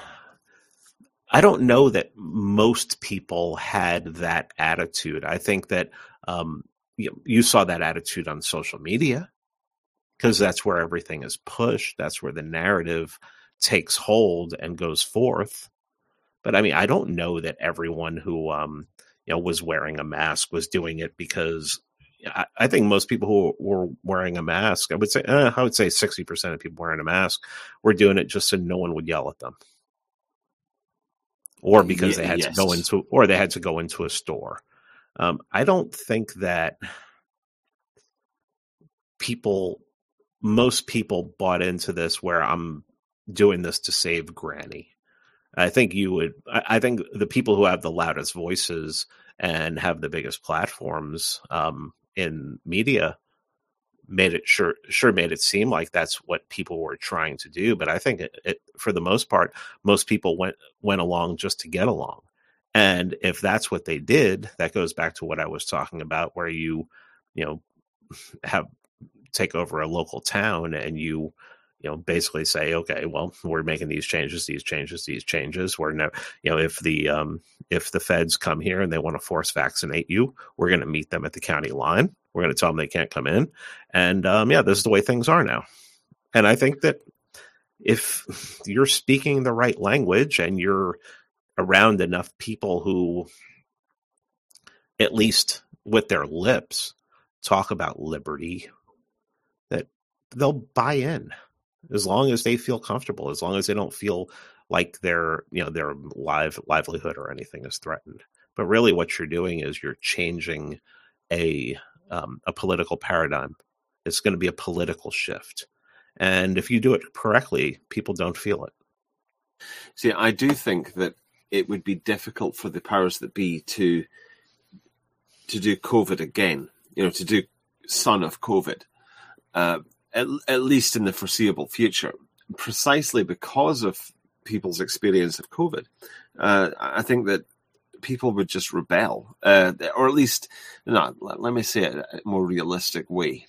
know that most people had that attitude. I think that you saw that attitude on social media because that's where everything is pushed. That's where the narrative takes hold and goes forth. But I mean, I don't know that everyone who was wearing a mask was doing it because I think most people who were wearing a mask, I would say 60% of people wearing a mask were doing it just so no one would yell at them. Or because they had to go into a store. I don't think that people most people bought into this where I'm doing this to save Granny. I think I think the people who have the loudest voices and have the biggest platforms in media made it seem like that's what people were trying to do. But I think it for the most part, most people went along just to get along. And if that's what they did, that goes back to what I was talking about, where you take over a local town and you basically say, okay, well, we're making these changes. We're never, if the feds come here and they want to force vaccinate you, we're going to meet them at the county line. We're going to tell them they can't come in. And this is the way things are now. And I think that if you're speaking the right language and you're around enough people who, at least with their lips, talk about liberty, that they'll buy in. As long as they feel comfortable, as long as they don't feel like their livelihood or anything is threatened. But really what you're doing is you're changing a political paradigm. It's going to be a political shift. And if you do it correctly, people don't feel it. See, I do think that it would be difficult for the powers that be to do COVID again, to do son of COVID. At least in the foreseeable future, precisely because of people's experience of COVID. I think that people would just rebel, or at least, let me say it a more realistic way.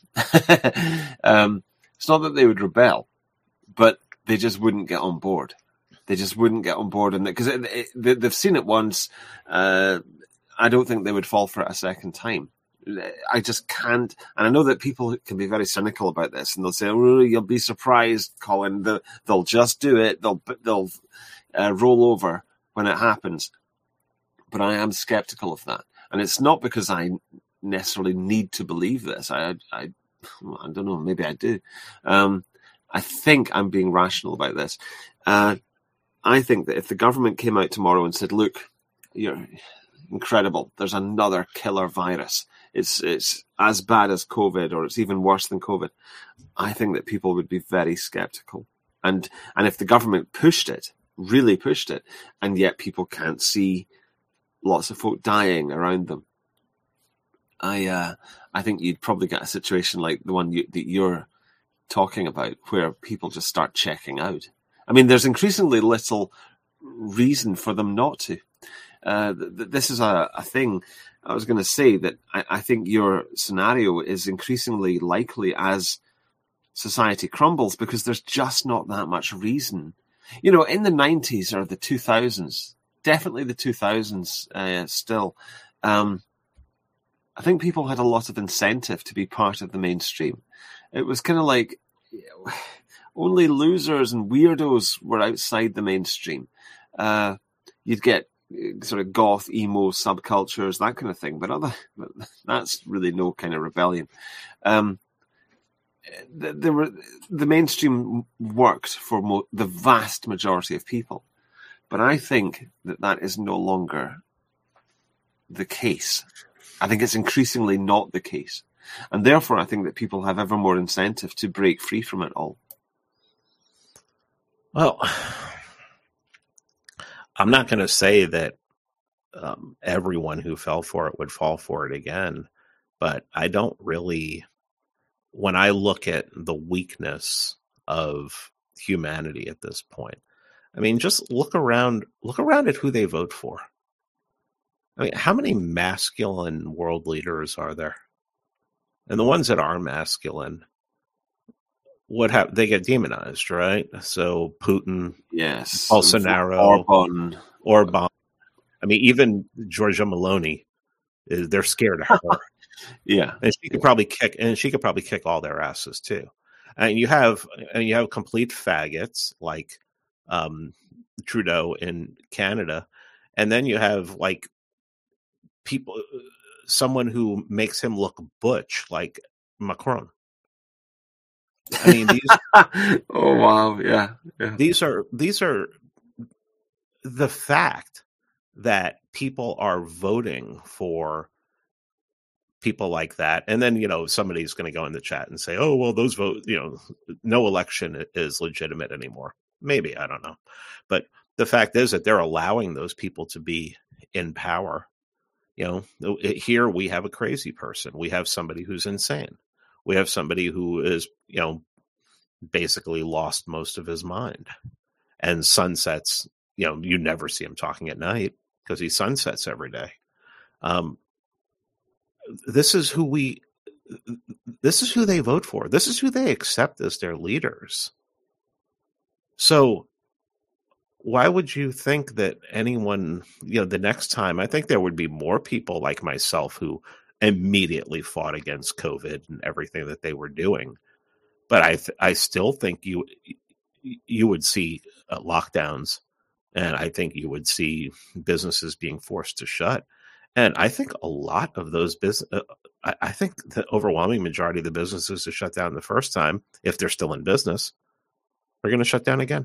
It's not that they would rebel, but they just wouldn't get on board. They just wouldn't get on board, and because they've seen it once, I don't think they would fall for it a second time. I just can't, and I know that people can be very cynical about this, and they'll say, "Oh, you'll be surprised, Colin. They'll just do it. They'll roll over when it happens." But I am skeptical of that, and it's not because I necessarily need to believe this. I don't know. Maybe I do. I think I'm being rational about this. I think that if the government came out tomorrow and said, "Look, you're incredible. There's another killer virus. It's as bad as COVID, or it's even worse than COVID," I think that people would be very skeptical. And if the government really pushed it, and yet people can't see lots of folk dying around them, I think you'd probably get a situation like the one that you're talking about, where people just start checking out. I mean, there's increasingly little reason for them not to. This is a thing. I was going to say that I think your scenario is increasingly likely as society crumbles, because there's just not that much reason. In the 90s or the 2000s, definitely the 2000s still, I think people had a lot of incentive to be part of the mainstream. It was kind of like only losers and weirdos were outside the mainstream. You'd get sort of goth, emo subcultures, that kind of thing. But that's really no kind of rebellion. The mainstream worked for the vast majority of people. But I think that is no longer the case. I think it's increasingly not the case. And therefore, I think that people have ever more incentive to break free from it all. Well, I'm not going to say that everyone who fell for it would fall for it again, but I don't really, when I look at the weakness of humanity at this point, I mean, just look around at who they vote for. I mean, how many masculine world leaders are there? And the ones that are masculine, they get demonized, right? So Putin, yes, Bolsonaro, Orban. I mean, even Giorgia Meloni, they're scared of her. Yeah, and she could probably kick all their asses too. And you have complete faggots like Trudeau in Canada, and then you have like someone who makes him look butch like Macron. I mean, oh wow, yeah. These are the fact that people are voting for people like that. And then, somebody's going to go in the chat and say, oh, well, those vote, no election is legitimate anymore. Maybe, I don't know. But the fact is that they're allowing those people to be in power. Here we have a crazy person. We have somebody who's insane. We have somebody who is, basically lost most of his mind and sunsets. You never see him talking at night because he sunsets every day. This is who they vote for. This is who they accept as their leaders. So why would you think that anyone, the next time, I think there would be more people like myself who immediately fought against COVID and everything that they were doing. But I still think you would see lockdowns, and I think you would see businesses being forced to shut. And I think a lot of those I think the overwhelming majority of the businesses that shut down the first time, if they're still in business, are going to shut down again.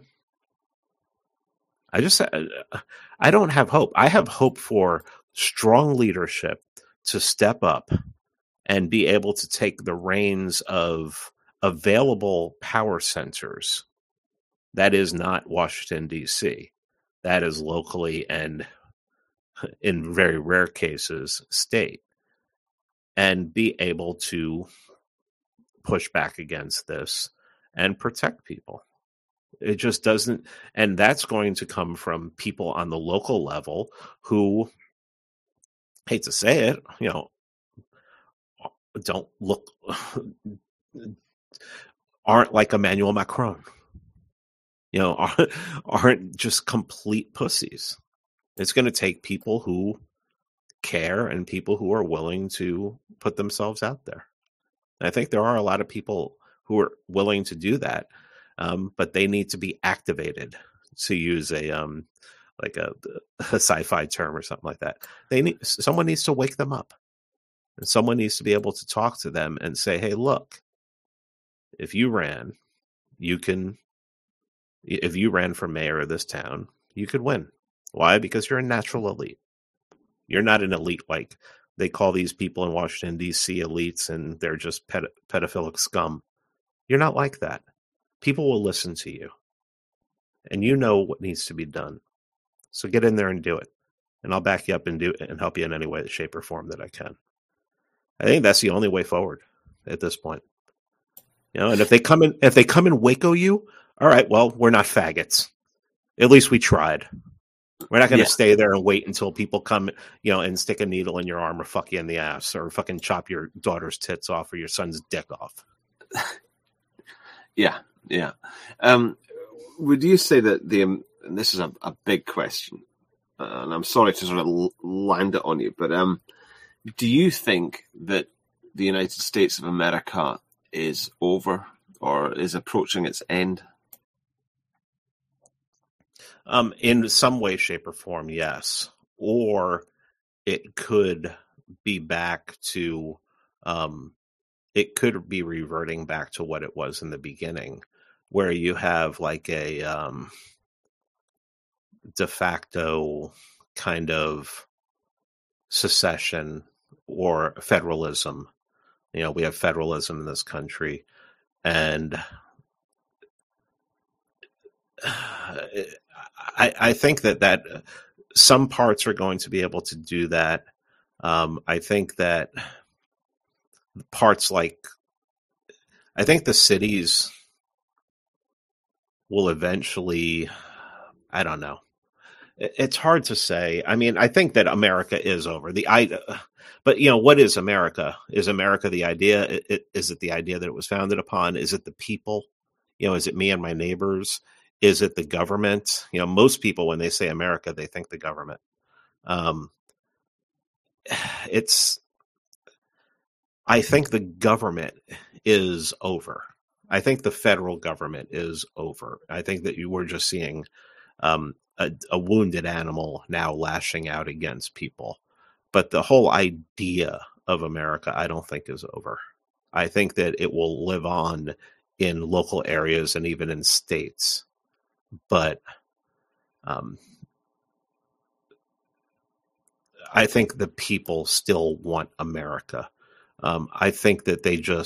I don't have hope. I have hope for strong leadership to step up and be able to take the reins of available power centers. That is not Washington, D.C. That is locally and, in very rare cases, state, and be able to push back against this and protect people. It just doesn't, and that's going to come from people on the local level who, hate to say it, don't look, aren't like Emmanuel Macron, aren't just complete pussies. It's going to take people who care and people who are willing to put themselves out there. And I think there are a lot of people who are willing to do that, but they need to be activated, to use a sci-fi term or something like that. Someone needs to wake them up, and someone needs to be able to talk to them and say, "Hey, look, if you ran for mayor of this town, you could win. Why? Because you're a natural elite. You're not an elite like they call these people in Washington, D.C. elites, and they're just pedophilic scum. You're not like that. People will listen to you, and you know what needs to be done. So get in there and do it, and I'll back you up and do it and help you in any way, shape, or form that I can. I think that's the only way forward at this point. And if they come in Waco you, all right, well, we're not faggots. At least we tried. We're not going to stay there and wait until people come, and stick a needle in your arm or fuck you in the ass or fucking chop your daughter's tits off or your son's dick off. Yeah. Would you say that and this is a big question, and I'm sorry to sort of land it on you, but do you think that the United States of America is over or is approaching its end? In some way, shape, or form, yes. Or it could be back to, it could be reverting back to what it was in the beginning, where you have like a de facto kind of secession or federalism. We have federalism in this country, and I think that some parts are going to be able to do that. I think that parts like, I think the cities will eventually, I don't know. It's hard to say. I mean, I think that America is over. But what is America? Is America the idea? Is it the idea that it was founded upon? Is it the people? Is it me and my neighbors? Is it the government? Most people, when they say America, they think the government. I think the government is over. I think the federal government is over. I think that you were just seeing a wounded animal now lashing out against people. But the whole idea of America, I don't think is over. I think that it will live on in local areas and even in states. But I think the people still want America. I think that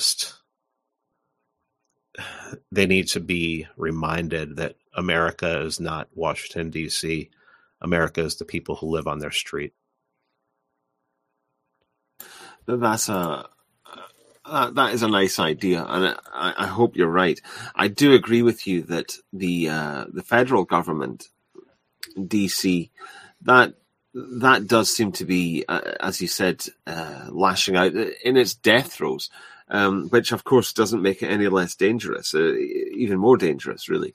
they need to be reminded that America is not Washington, D.C. America is the people who live on their street. That's that is a nice idea, and I hope you're right. I do agree with you that the federal government, DC, that does seem to be, as you said, lashing out in its death throes, which of course doesn't make it any less dangerous, even more dangerous, really.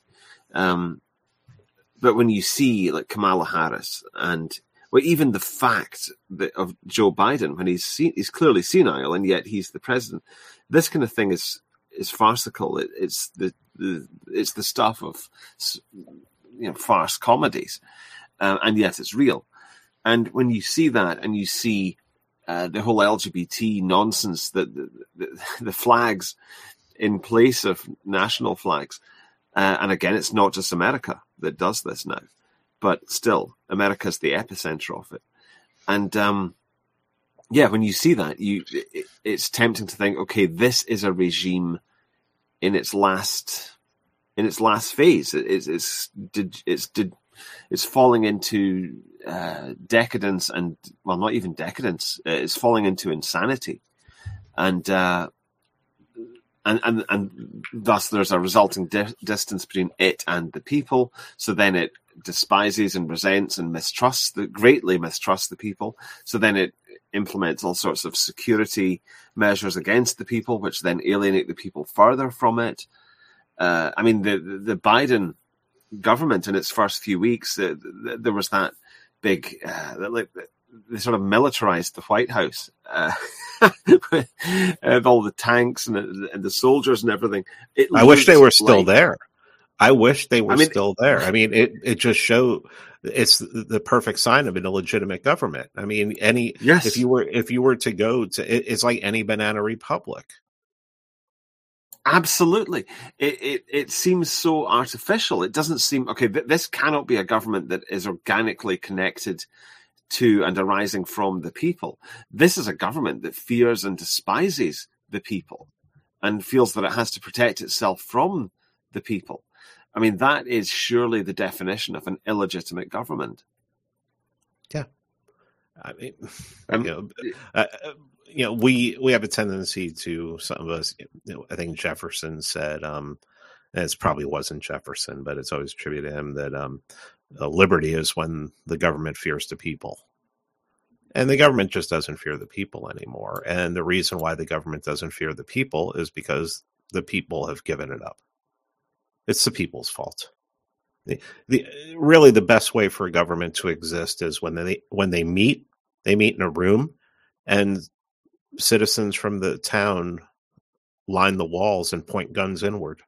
But when you see like Kamala Harris and even the fact that of Joe Biden, when he's clearly senile and yet he's the president, this kind of thing is farcical. It's the stuff of farce comedies, and yet it's real. And when you see that, and you see the whole LGBT nonsense, that the flags in place of national flags, and again, it's not just America that does this now, but still, America's the epicenter of it. And when you see that, it's tempting to think, okay, this is a regime in its last phase. It's falling into decadence, and well, not even decadence. It's falling into insanity, and thus there's a resulting distance between it and the people. So then it despises and resents and greatly mistrusts the people. So then it implements all sorts of security measures against the people, which then alienate the people further from it. I mean, the Biden government in its first few weeks, there was that big, they sort of militarized the White House with all the tanks and the soldiers and everything. I wish they were still there. I wish they were still there. I mean, it just showed it's the perfect sign of an illegitimate government. I mean, if you were to go to, it's like any banana republic. Absolutely. It seems so artificial. It doesn't seem, okay, this cannot be a government that is organically connected to and arising from the people. This is a government that fears and despises the people and feels that it has to protect itself from the people. I mean, that is surely the definition of an illegitimate government. Yeah. I mean, we have a tendency to, some of us, I think Jefferson said, and it probably wasn't Jefferson, but it's always attributed to him, that liberty is when the government fears the people. And the government just doesn't fear the people anymore. And the reason why the government doesn't fear the people is because the people have given it up. It's the people's fault. Really, the best way for a government to exist is when they meet in a room, and citizens from the town line the walls and point guns inward.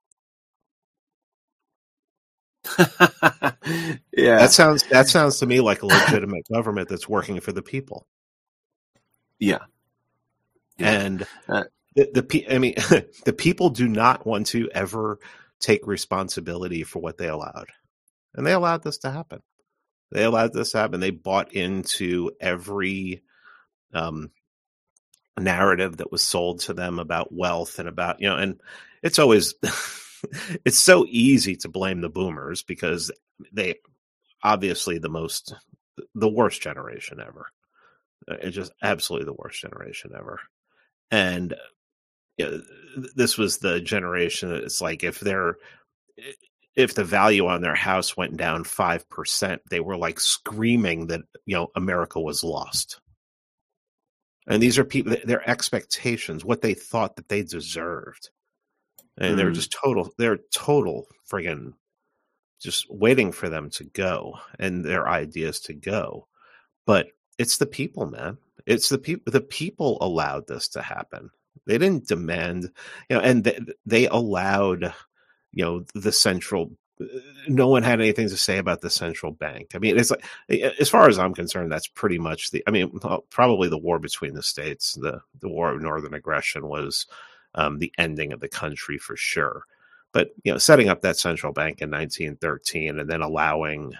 Yeah, that sounds to me like a legitimate government that's working for the people. Yeah. And the people do not want to ever take responsibility for what they allowed, and they allowed this to happen. They bought into every narrative that was sold to them about wealth and about, and it's always it's so easy to blame the boomers because they obviously the worst generation ever. It's just absolutely the worst generation ever. And this was the generation that it's like if the value on their house went down 5%, they were like screaming that America was lost. And these are people, their expectations, what they thought that they deserved. And they're just total friggin' just waiting for them to go and their ideas to go. But it's the people, man. It's the people. The people allowed this to happen. They didn't demand, and they allowed, the central. No one had anything to say about the central bank. I mean, it's like, as far as I'm concerned, that's pretty much probably the war between the states, the war of northern aggression was the ending of the country for sure. But, setting up that central bank in 1913 and then allowing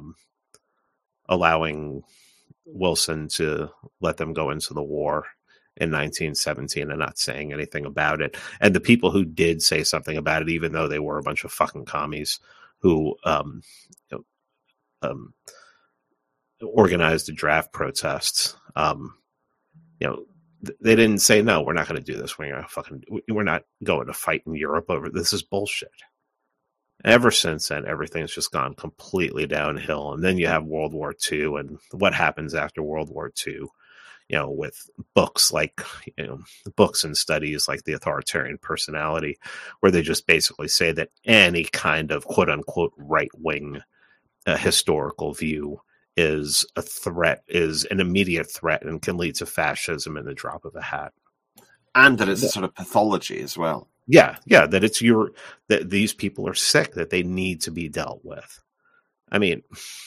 Wilson to let them go into the war in 1917 and not saying anything about it. And the people who did say something about it, even though they were a bunch of fucking commies who organized the draft protests, they didn't say, no, we're not going to do this. We're not going to fight in Europe over this. Is bullshit. Ever since then, everything's just gone completely downhill. And then you have World War II and what happens after World War II, with books like, books and studies like The Authoritarian Personality, where they just basically say that any kind of quote unquote right-wing historical view is a threat, is an immediate threat, and can lead to fascism in the drop of a hat. And that it's a sort of pathology as well. Yeah, that it's that these people are sick, that they need to be dealt with. I mean,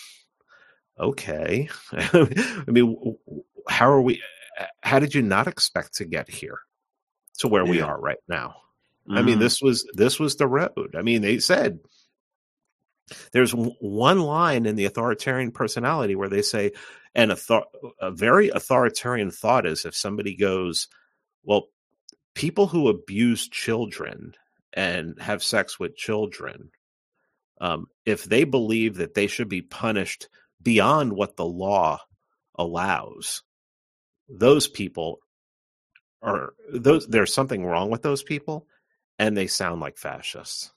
okay. I mean, how did you not expect to get here to where we are right now? I mean, this was the road. I mean, they said there's one line in The Authoritarian Personality where they say, and a very authoritarian thought is if somebody goes, well, people who abuse children and have sex with children, if they believe that they should be punished beyond what the law allows, those people there's something wrong with those people, and they sound like fascists.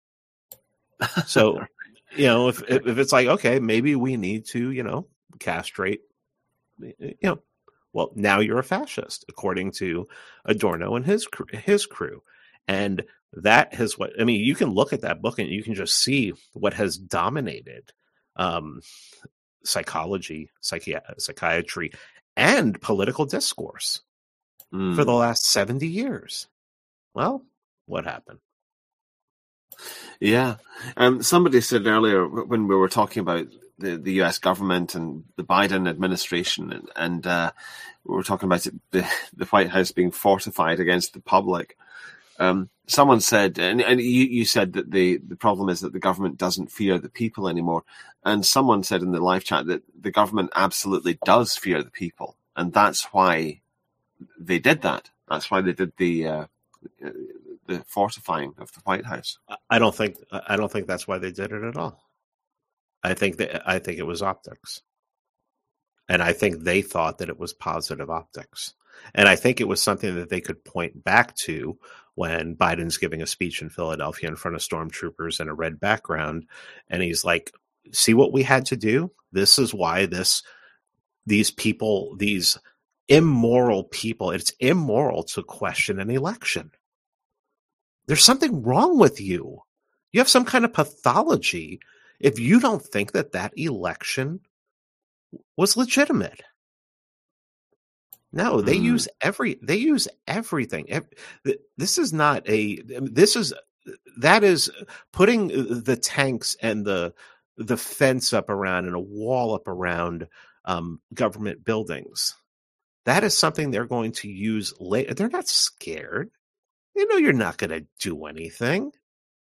So, if it's like, okay, maybe we need to, castrate, well, now you're a fascist, according to Adorno and his crew. And that is what, I mean, you can look at that book and you can just see what has dominated psychology, psychiatry, and political discourse for the last 70 years. Well, what happened? Yeah. Somebody said earlier when we were talking about the U.S. government and the Biden administration, and we were talking about the White House being fortified against the public. Someone said, and you said that the problem is that the government doesn't fear the people anymore. And someone said in the live chat that the government absolutely does fear the people. And that's why they did that. That's why they did the fortifying of the White House. I don't think that's why they did it at all. I think it was optics. And I think they thought that it was positive optics. And I think it was something that they could point back to when Biden's giving a speech in Philadelphia in front of stormtroopers in a red background. And he's like, see what we had to do? This is why these people, these immoral people, it's immoral to question an election. There's something wrong with you. You have some kind of pathology if you don't think that election was legitimate. No, they use everything. That is putting the tanks and the fence up around and a wall up around government buildings. That is something they're going to use later. They're not scared. They know you're not going to do anything.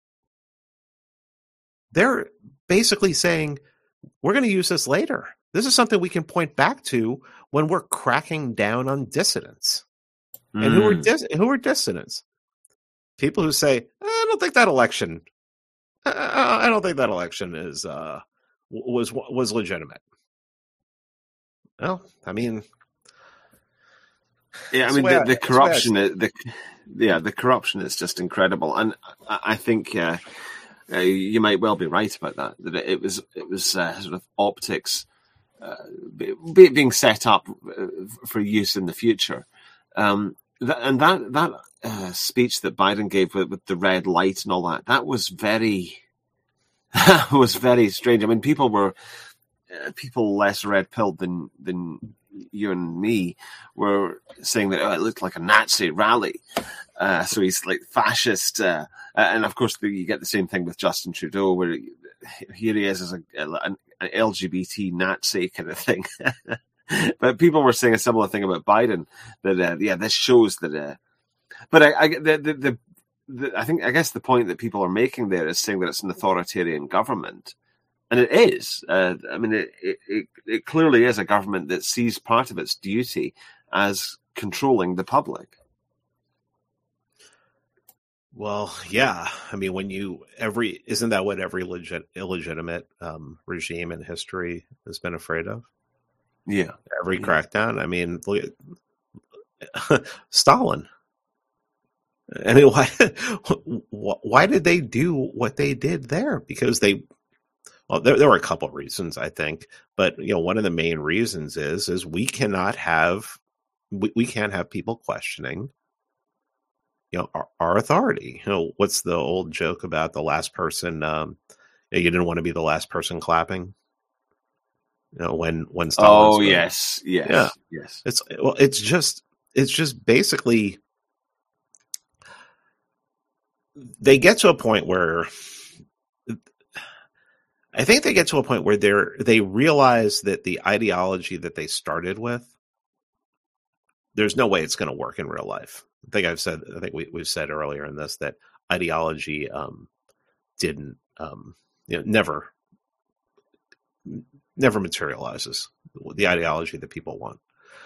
They're basically saying, we're going to use this later. This is something we can point back to when we're cracking down on dissidents. And who are dissidents? People who say, I don't think that election is was legitimate. Well, I mean, yeah, I mean the corruption, the corruption is just incredible, and I think you might well be right about that. That it was sort of optics being set up for use in the future. That speech that Biden gave with the red light and all that was very strange. I mean, people less red pilled than you and me were saying that it looked like a Nazi rally. So he's like fascist, and of course you get the same thing with Justin Trudeau, where here he is as an LGBT Nazi kind of thing. But people were saying a similar thing about Biden, that this shows that. But I guess the point that people are making there is saying that it's an authoritarian government, and it is. I mean, it clearly is a government that sees part of its duty as controlling the public. Well, yeah. I mean, isn't that what every illegitimate regime in history has been afraid of? Yeah. Every crackdown. I mean, look at Stalin. I mean, why did they do what they did there? Because there were a couple of reasons, I think, but one of the main reasons is we can't have people questioning our authority. What's the old joke about the last person? You didn't want to be the last person clapping. When Stalin spoke. Yes. It's just basically they get to a point where I think they get to a point where they realize that the ideology that they started with, there's no way it's going to work in real life. I think we've said earlier in this that ideology didn't never materializes the ideology that people want.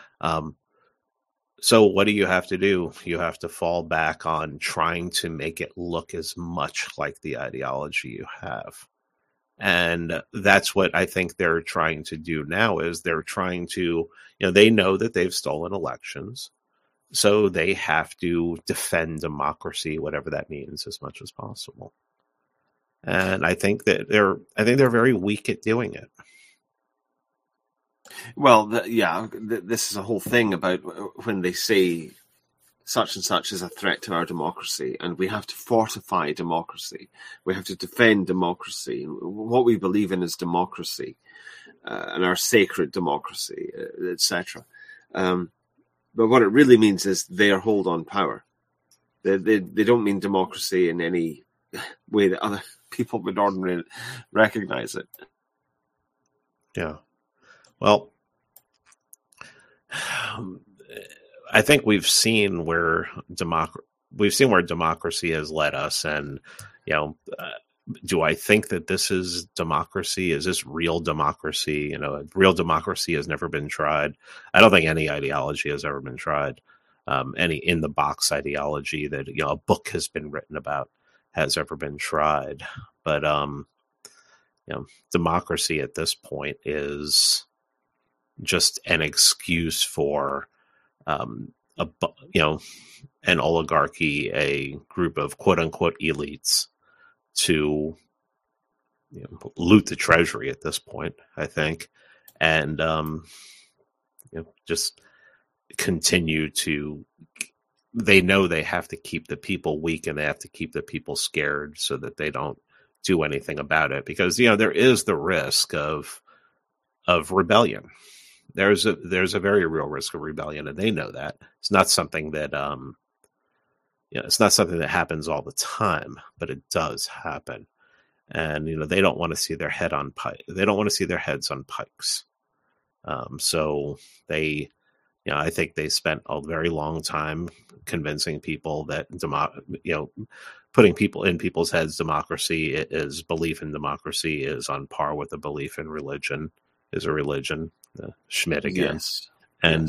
So what do you have to do? You have to fall back on trying to make it look as much like the ideology you have. And that's what I think they're trying to do now is they're trying to, they know that they've stolen elections. So they have to defend democracy, whatever that means, as much as possible. And I think they're very weak at doing it. Well, this is a whole thing about when they say such and such is a threat to our democracy, and we have to fortify democracy. We have to defend democracy. What we believe in is democracy, and our sacred democracy, etc. But what it really means is their hold on power. They don't mean democracy in any way that other people would ordinarily recognize it. Yeah. Well, I think we've seen where democracy has led us, and do I think that this is democracy? Is this real democracy? Real democracy has never been tried. I don't think any ideology has ever been tried. Any in the box ideology that a book has been written about has ever been tried. But democracy at this point is just an excuse for an oligarchy, a group of quote unquote elites to loot the treasury at this point, I think, and just continue to. They know they have to keep the people weak and they have to keep the people scared so that they don't do anything about it, because there is the risk of rebellion. There's a very real risk of rebellion, and they know that. It's not something that it's not something that happens all the time, but it does happen. And they don't want to see their head on pike. They don't want to see their heads on pikes. So they, I think they spent a very long time convincing people that putting people in people's heads, democracy is belief in democracy is on par with a belief in religion is a religion. Schmidt again. Yes. And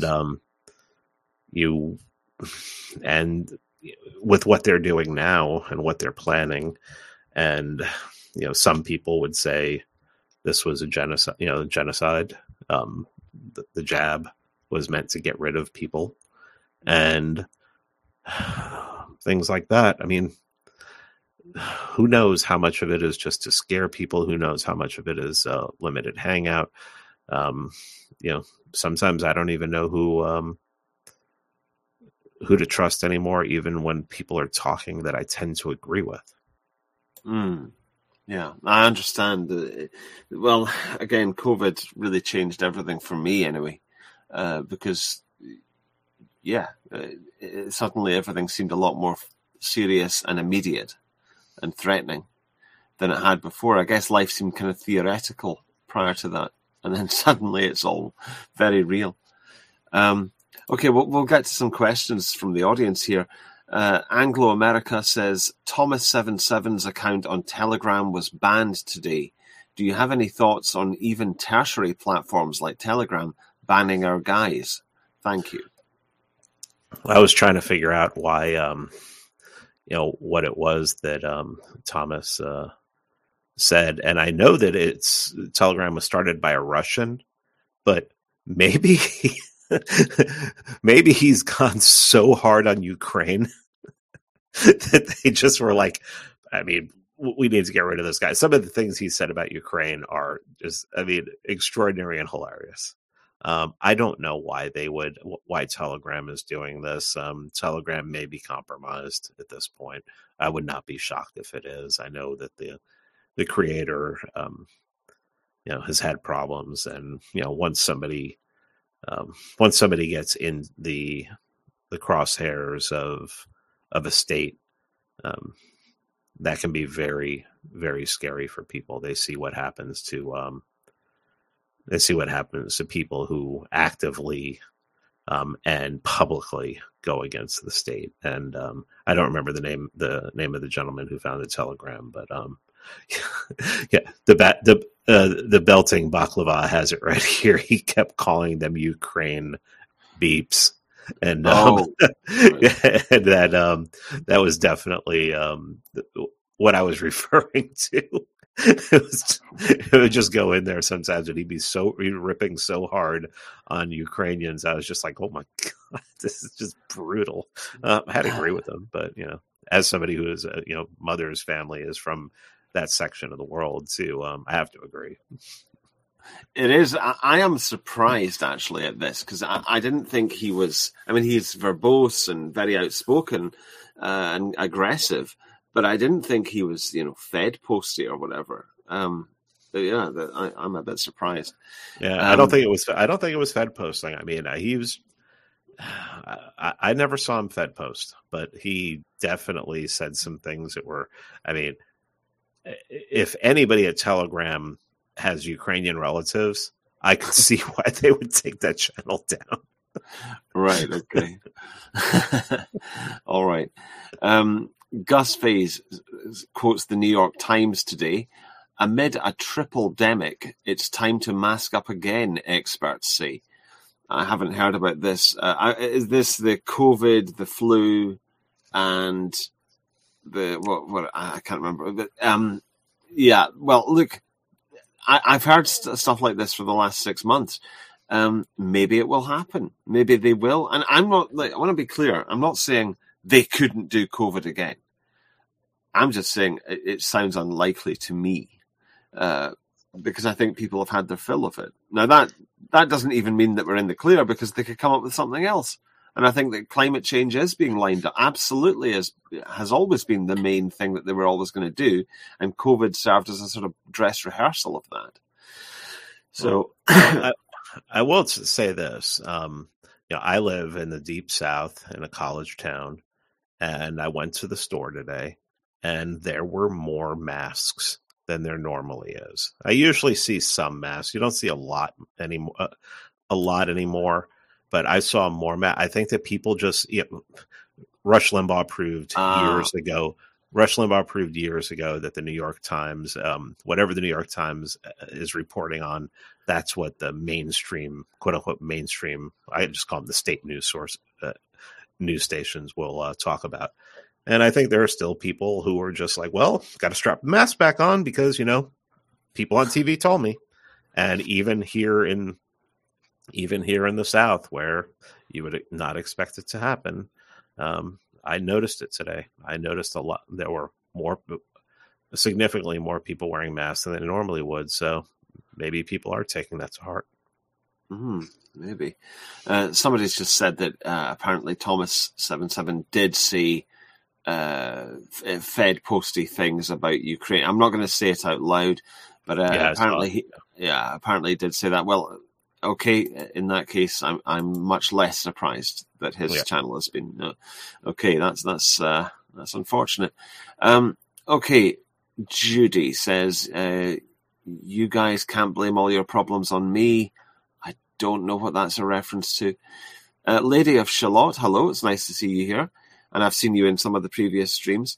and with what they're doing now and what they're planning, and some people would say this was a genocide. Genocide. The jab was meant to get rid of people, and things like that. I mean, who knows how much of it is just to scare people? Who knows how much of it is limited hangout? Sometimes I don't even know who to trust anymore, even when people are talking that I tend to agree with. Yeah, I understand. Well, again, COVID really changed everything for me anyway, because, suddenly everything seemed a lot more serious and immediate and threatening than it had before. I guess life seemed kind of theoretical prior to that. And then suddenly it's all very real. Okay, we'll get to some questions from the audience here. Anglo America says, Thomas77's account on Telegram was banned today. Do you have any thoughts on even tertiary platforms like Telegram banning our guys? Thank you. I was trying to figure out why, what it was that Thomas said, and I know that Telegram was started by a Russian, but maybe maybe he's gone so hard on Ukraine that they just were like, I mean, we need to get rid of this guy. Some of the things he said about Ukraine are just, extraordinary and hilarious. I don't know why Telegram is doing this. Telegram may be compromised at this point. I would not be shocked if it is. I know that the creator, has had problems, and once somebody gets in the crosshairs of a state, that can be very, very scary for people. They see what happens to people who actively and publicly go against the state. And I don't remember the name of the gentleman who founded Telegram, but yeah, the belting baklava has it right here. He kept calling them Ukraine beeps. And and that was definitely what I was referring to. It would just go in there sometimes, and he'd be ripping so hard on Ukrainians. I was just like, oh my God, this is just brutal. I had to agree with him, but as somebody who is mother's family is from that section of the world too, I have to agree. It is. I am surprised actually at this, because I didn't think he was. I mean, he's verbose and very outspoken and aggressive, but I didn't think he was, Fed posty or whatever. I'm a bit surprised. Yeah, I don't think it was Fed posting. I mean, he was. I never saw him Fed post, but he definitely said some things that were. I mean, if anybody at Telegram has Ukrainian relatives, I could see why they would take that channel down. Right. Okay. All right. Gus Faze quotes the New York Times today. Amid a triple-demic, it's time to mask up again, experts say. I haven't heard about this. Is this the COVID, the flu, and the what? I can't remember. But, yeah. Well, look. I've heard stuff like this for the last 6 months. Maybe it will happen. Maybe they will. And I'm not. I want to be clear. I'm not saying they couldn't do COVID again. I'm just saying it sounds unlikely to me, because I think people have had their fill of it. Now that doesn't even mean that we're in the clear, because they could come up with something else. And I think that climate change is being lined up. Absolutely, has always been the main thing that they were always going to do. And COVID served as a sort of dress rehearsal of that. So I will say this. I live in the deep South in a college town, and I went to the store today, and there were more masks than there normally is. I usually see some masks. You don't see a lot anymore. But I saw more. I think that people just Rush Limbaugh proved years ago. Rush Limbaugh proved years ago that the New York Times, whatever the New York Times is reporting on, that's what the mainstream, quote unquote mainstream, I just call them the state news source, news stations will talk about. And I think there are still people who are just like, well, got to strap the mask back on because people on TV told me. And even here in the South, where you would not expect it to happen, I noticed it today. I noticed a lot. There were significantly more people wearing masks than they normally would. So maybe people are taking that to heart. Maybe. Somebody's just said that apparently Thomas77 did say Fed posty things about Ukraine. I'm not going to say it out loud, but apparently he did say that. Well, okay, in that case, I'm much less surprised that his channel has been okay. That's unfortunate. Okay, Judy says you guys can't blame all your problems on me. I don't know what that's a reference to. Lady of Shalott, hello. It's nice to see you here, and I've seen you in some of the previous streams.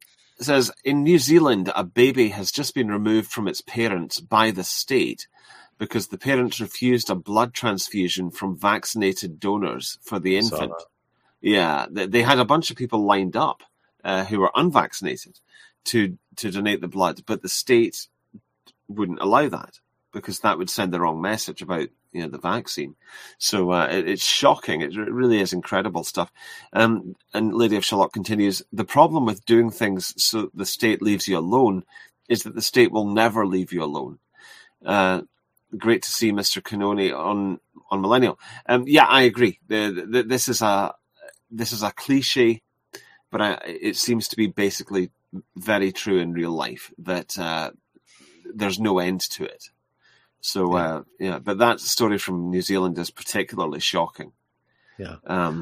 Says in New Zealand, a baby has just been removed from its parents by the state because the parents refused a blood transfusion from vaccinated donors for the infant. Yeah, they had a bunch of people lined up who were unvaccinated to donate the blood, but the state wouldn't allow that because that would send the wrong message about the vaccine. So it's shocking. It really is incredible stuff. And Lady of Shalott continues, the problem with doing things so the state leaves you alone is that the state will never leave you alone. Great to see Mr. Canoni on Millennial. Yeah, I agree. This is a cliche, but it seems to be basically very true in real life that there's no end to it. So, but that story from New Zealand is particularly shocking. Yeah.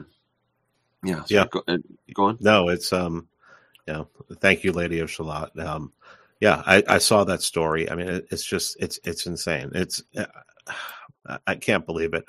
Go on. No, it's, thank you, Lady of Shalott. I saw that story. I mean, it's just, it's insane. I can't believe it.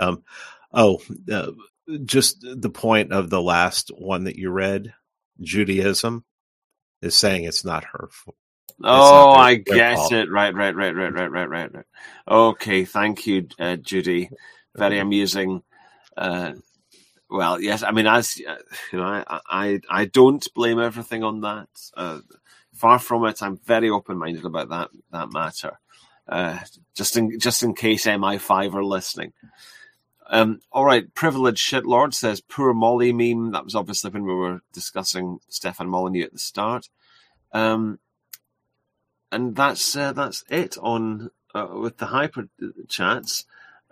Just the point of the last one that you read, Judaism is saying it's not her fault. Oh, I get it. Right. Okay, thank you, Judy. Very amusing. Well, yes, I mean, as I don't blame everything on that. Far from it. I'm very open-minded about that matter. Just in case MI5 are listening. All right, Privileged Shitlord says, poor Molly meme. That was obviously when we were discussing Stefan Molyneux at the start. And that's it on with the hyper chats.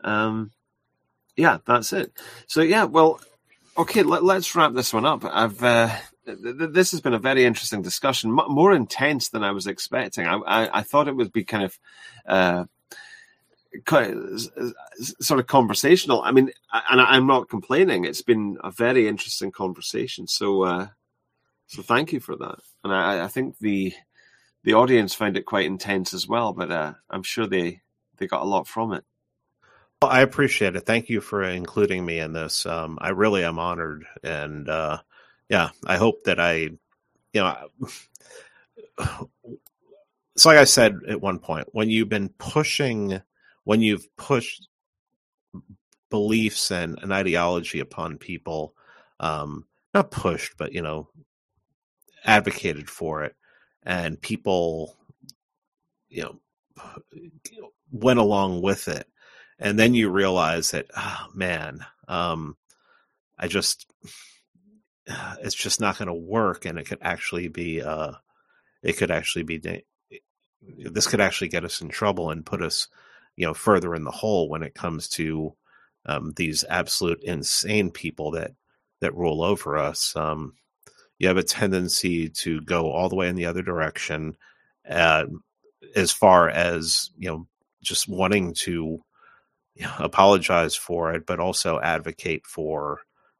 That's it. So well, okay, let's wrap this one up. This has been a very interesting discussion, more intense than I was expecting. I thought it would be kind of sort of conversational. I mean, and I'm not complaining. It's been a very interesting conversation. So thank you for that. And I think the audience found it quite intense as well, but I'm sure they got a lot from it. Well, I appreciate it. Thank you for including me in this. I really am honored. And I hope that it's like I said at one point, when you've pushed beliefs and an ideology upon people, not pushed, but, advocated for it, and people, went along with it. And then you realize that, it's just not going to work. And it could actually be, this could actually get us in trouble and put us, further in the hole when it comes to these absolute insane people that rule over us. You have a tendency to go all the way in the other direction, as far as, just wanting to apologize for it, but also advocate for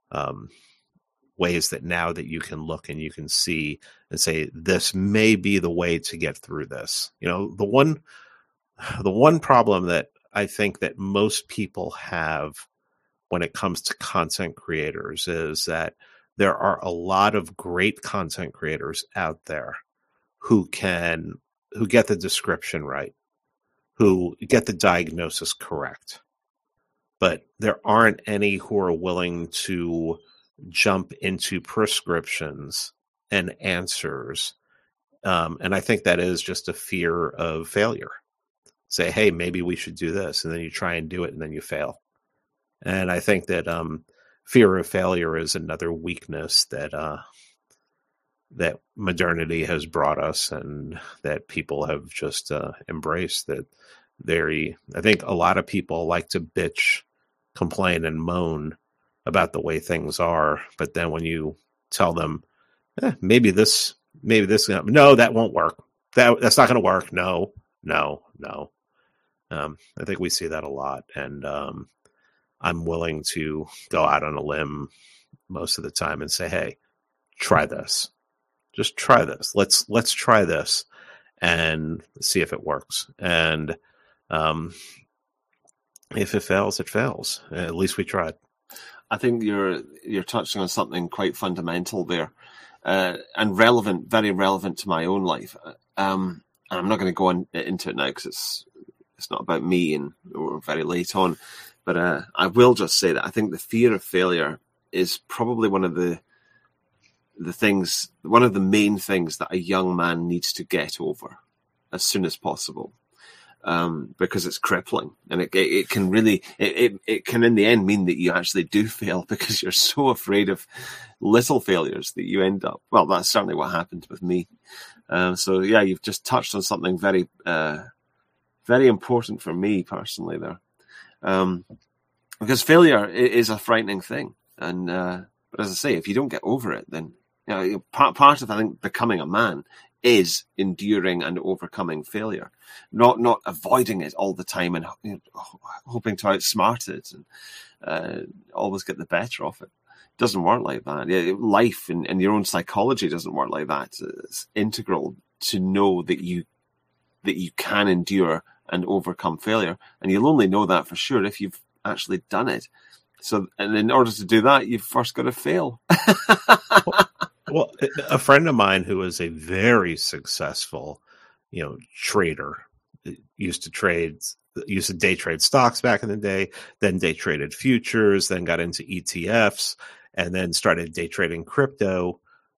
ways that now that you can look and you can see and say, this may be the way to get through this. The one problem that I think that most people have when it comes to content creators is that there are a lot of great content creators out there who get the description right, who get the diagnosis correct. But there aren't any who are willing to jump into prescriptions and answers. And I think that is just a fear of failure. Say, hey, maybe we should do this. And then you try and do it and then you fail. And I think that fear of failure is another weakness that modernity has brought us, and that people have just embraced. That I think a lot of people like to bitch, complain, and moan about the way things are, but then when you tell them, maybe this, no, that won't work. That's not going to work. No. I think we see that a lot, and I'm willing to go out on a limb most of the time and say, hey, try this. Just try this. Let's try this and see if it works. And if it fails, it fails. At least we tried. I think you're touching on something quite fundamental there, and relevant, very relevant to my own life. And I'm not going to go into it now because it's It's not about me, and we're very late on. But I will just say that I think the fear of failure is probably one of the main things that a young man needs to get over as soon as possible, because it's crippling, and it can really it can in the end mean that you actually do fail because you're so afraid of little failures that you end up. Well, that's certainly what happened with me. So yeah, you've just touched on something very very important for me personally there. Because failure is a frightening thing, and but as I say, if you don't get over it, then part of I think becoming a man is enduring and overcoming failure, not avoiding it all the time and hoping to outsmart it and always get the better of it. It doesn't work like that. Life and your own psychology doesn't work like that. It's integral to know that you can endure and overcome failure, and you'll only know that for sure if you've actually done it. So, and in order to do that, you've first got to fail. Well, a friend of mine who was a very successful, trader, used to day trade stocks back in the day, then day traded futures, then got into ETFs, and then started day trading crypto.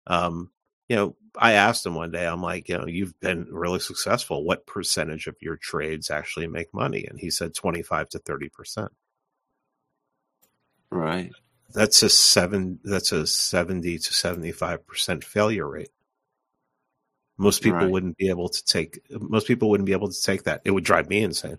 I asked him one day, I'm like, you've been really successful. What percentage of your trades actually make money? And he said 25 to 30%. Right. That's a 70 to 75% failure rate. Most people wouldn't be able to take that. It would drive me insane.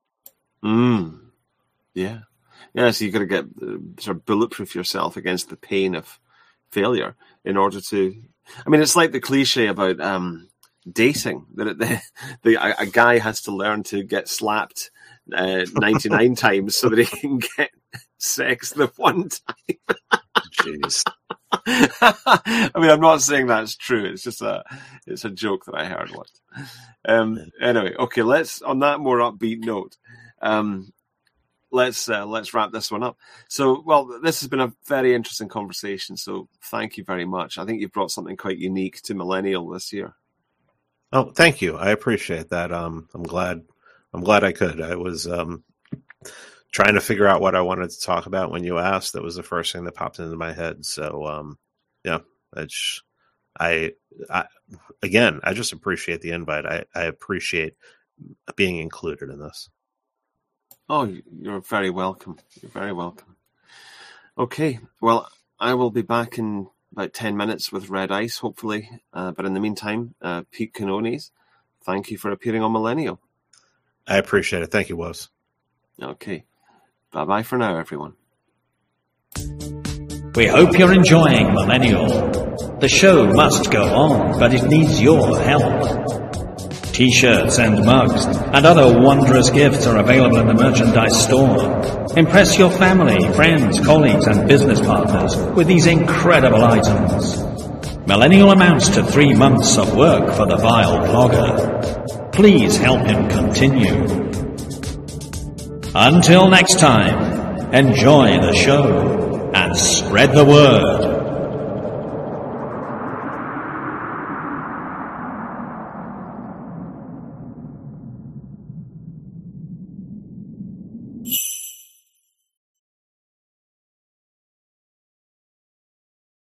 Yeah. Yeah. So you got to get sort of bulletproof yourself against the pain of failure in order to. I mean, it's like the cliche about dating that a guy has to learn to get slapped 99 times so that he can get sex the one time. Jeez. I mean, I'm not saying that's true. It's just it's a joke that I heard once. Anyway, okay. On that more upbeat note, let's wrap this one up. So, well, this has been a very interesting conversation. So, thank you very much. I think you've brought something quite unique to Millennial this year. Oh, thank you. I appreciate that. I'm glad I could. I was trying to figure out what I wanted to talk about when you asked. That was the first thing that popped into my head. So, I just appreciate the invite. I appreciate being included in this. Oh, you're very welcome. You're very welcome. Okay. Well, I will be back in about 10 minutes with Red Ice, hopefully. But in the meantime, Pete Canones, thank you for appearing on Millennial. I appreciate it. Thank you, Woz. Okay. Bye-bye for now, everyone. We hope you're enjoying Millennial. The show must go on, but it needs your help. T-shirts and mugs and other wondrous gifts are available in the merchandise store. Impress your family, friends, colleagues and business partners with these incredible items. Millennial amounts to 3 months of work for the vile blogger. Please help him continue. Until next time, enjoy the show and spread the word.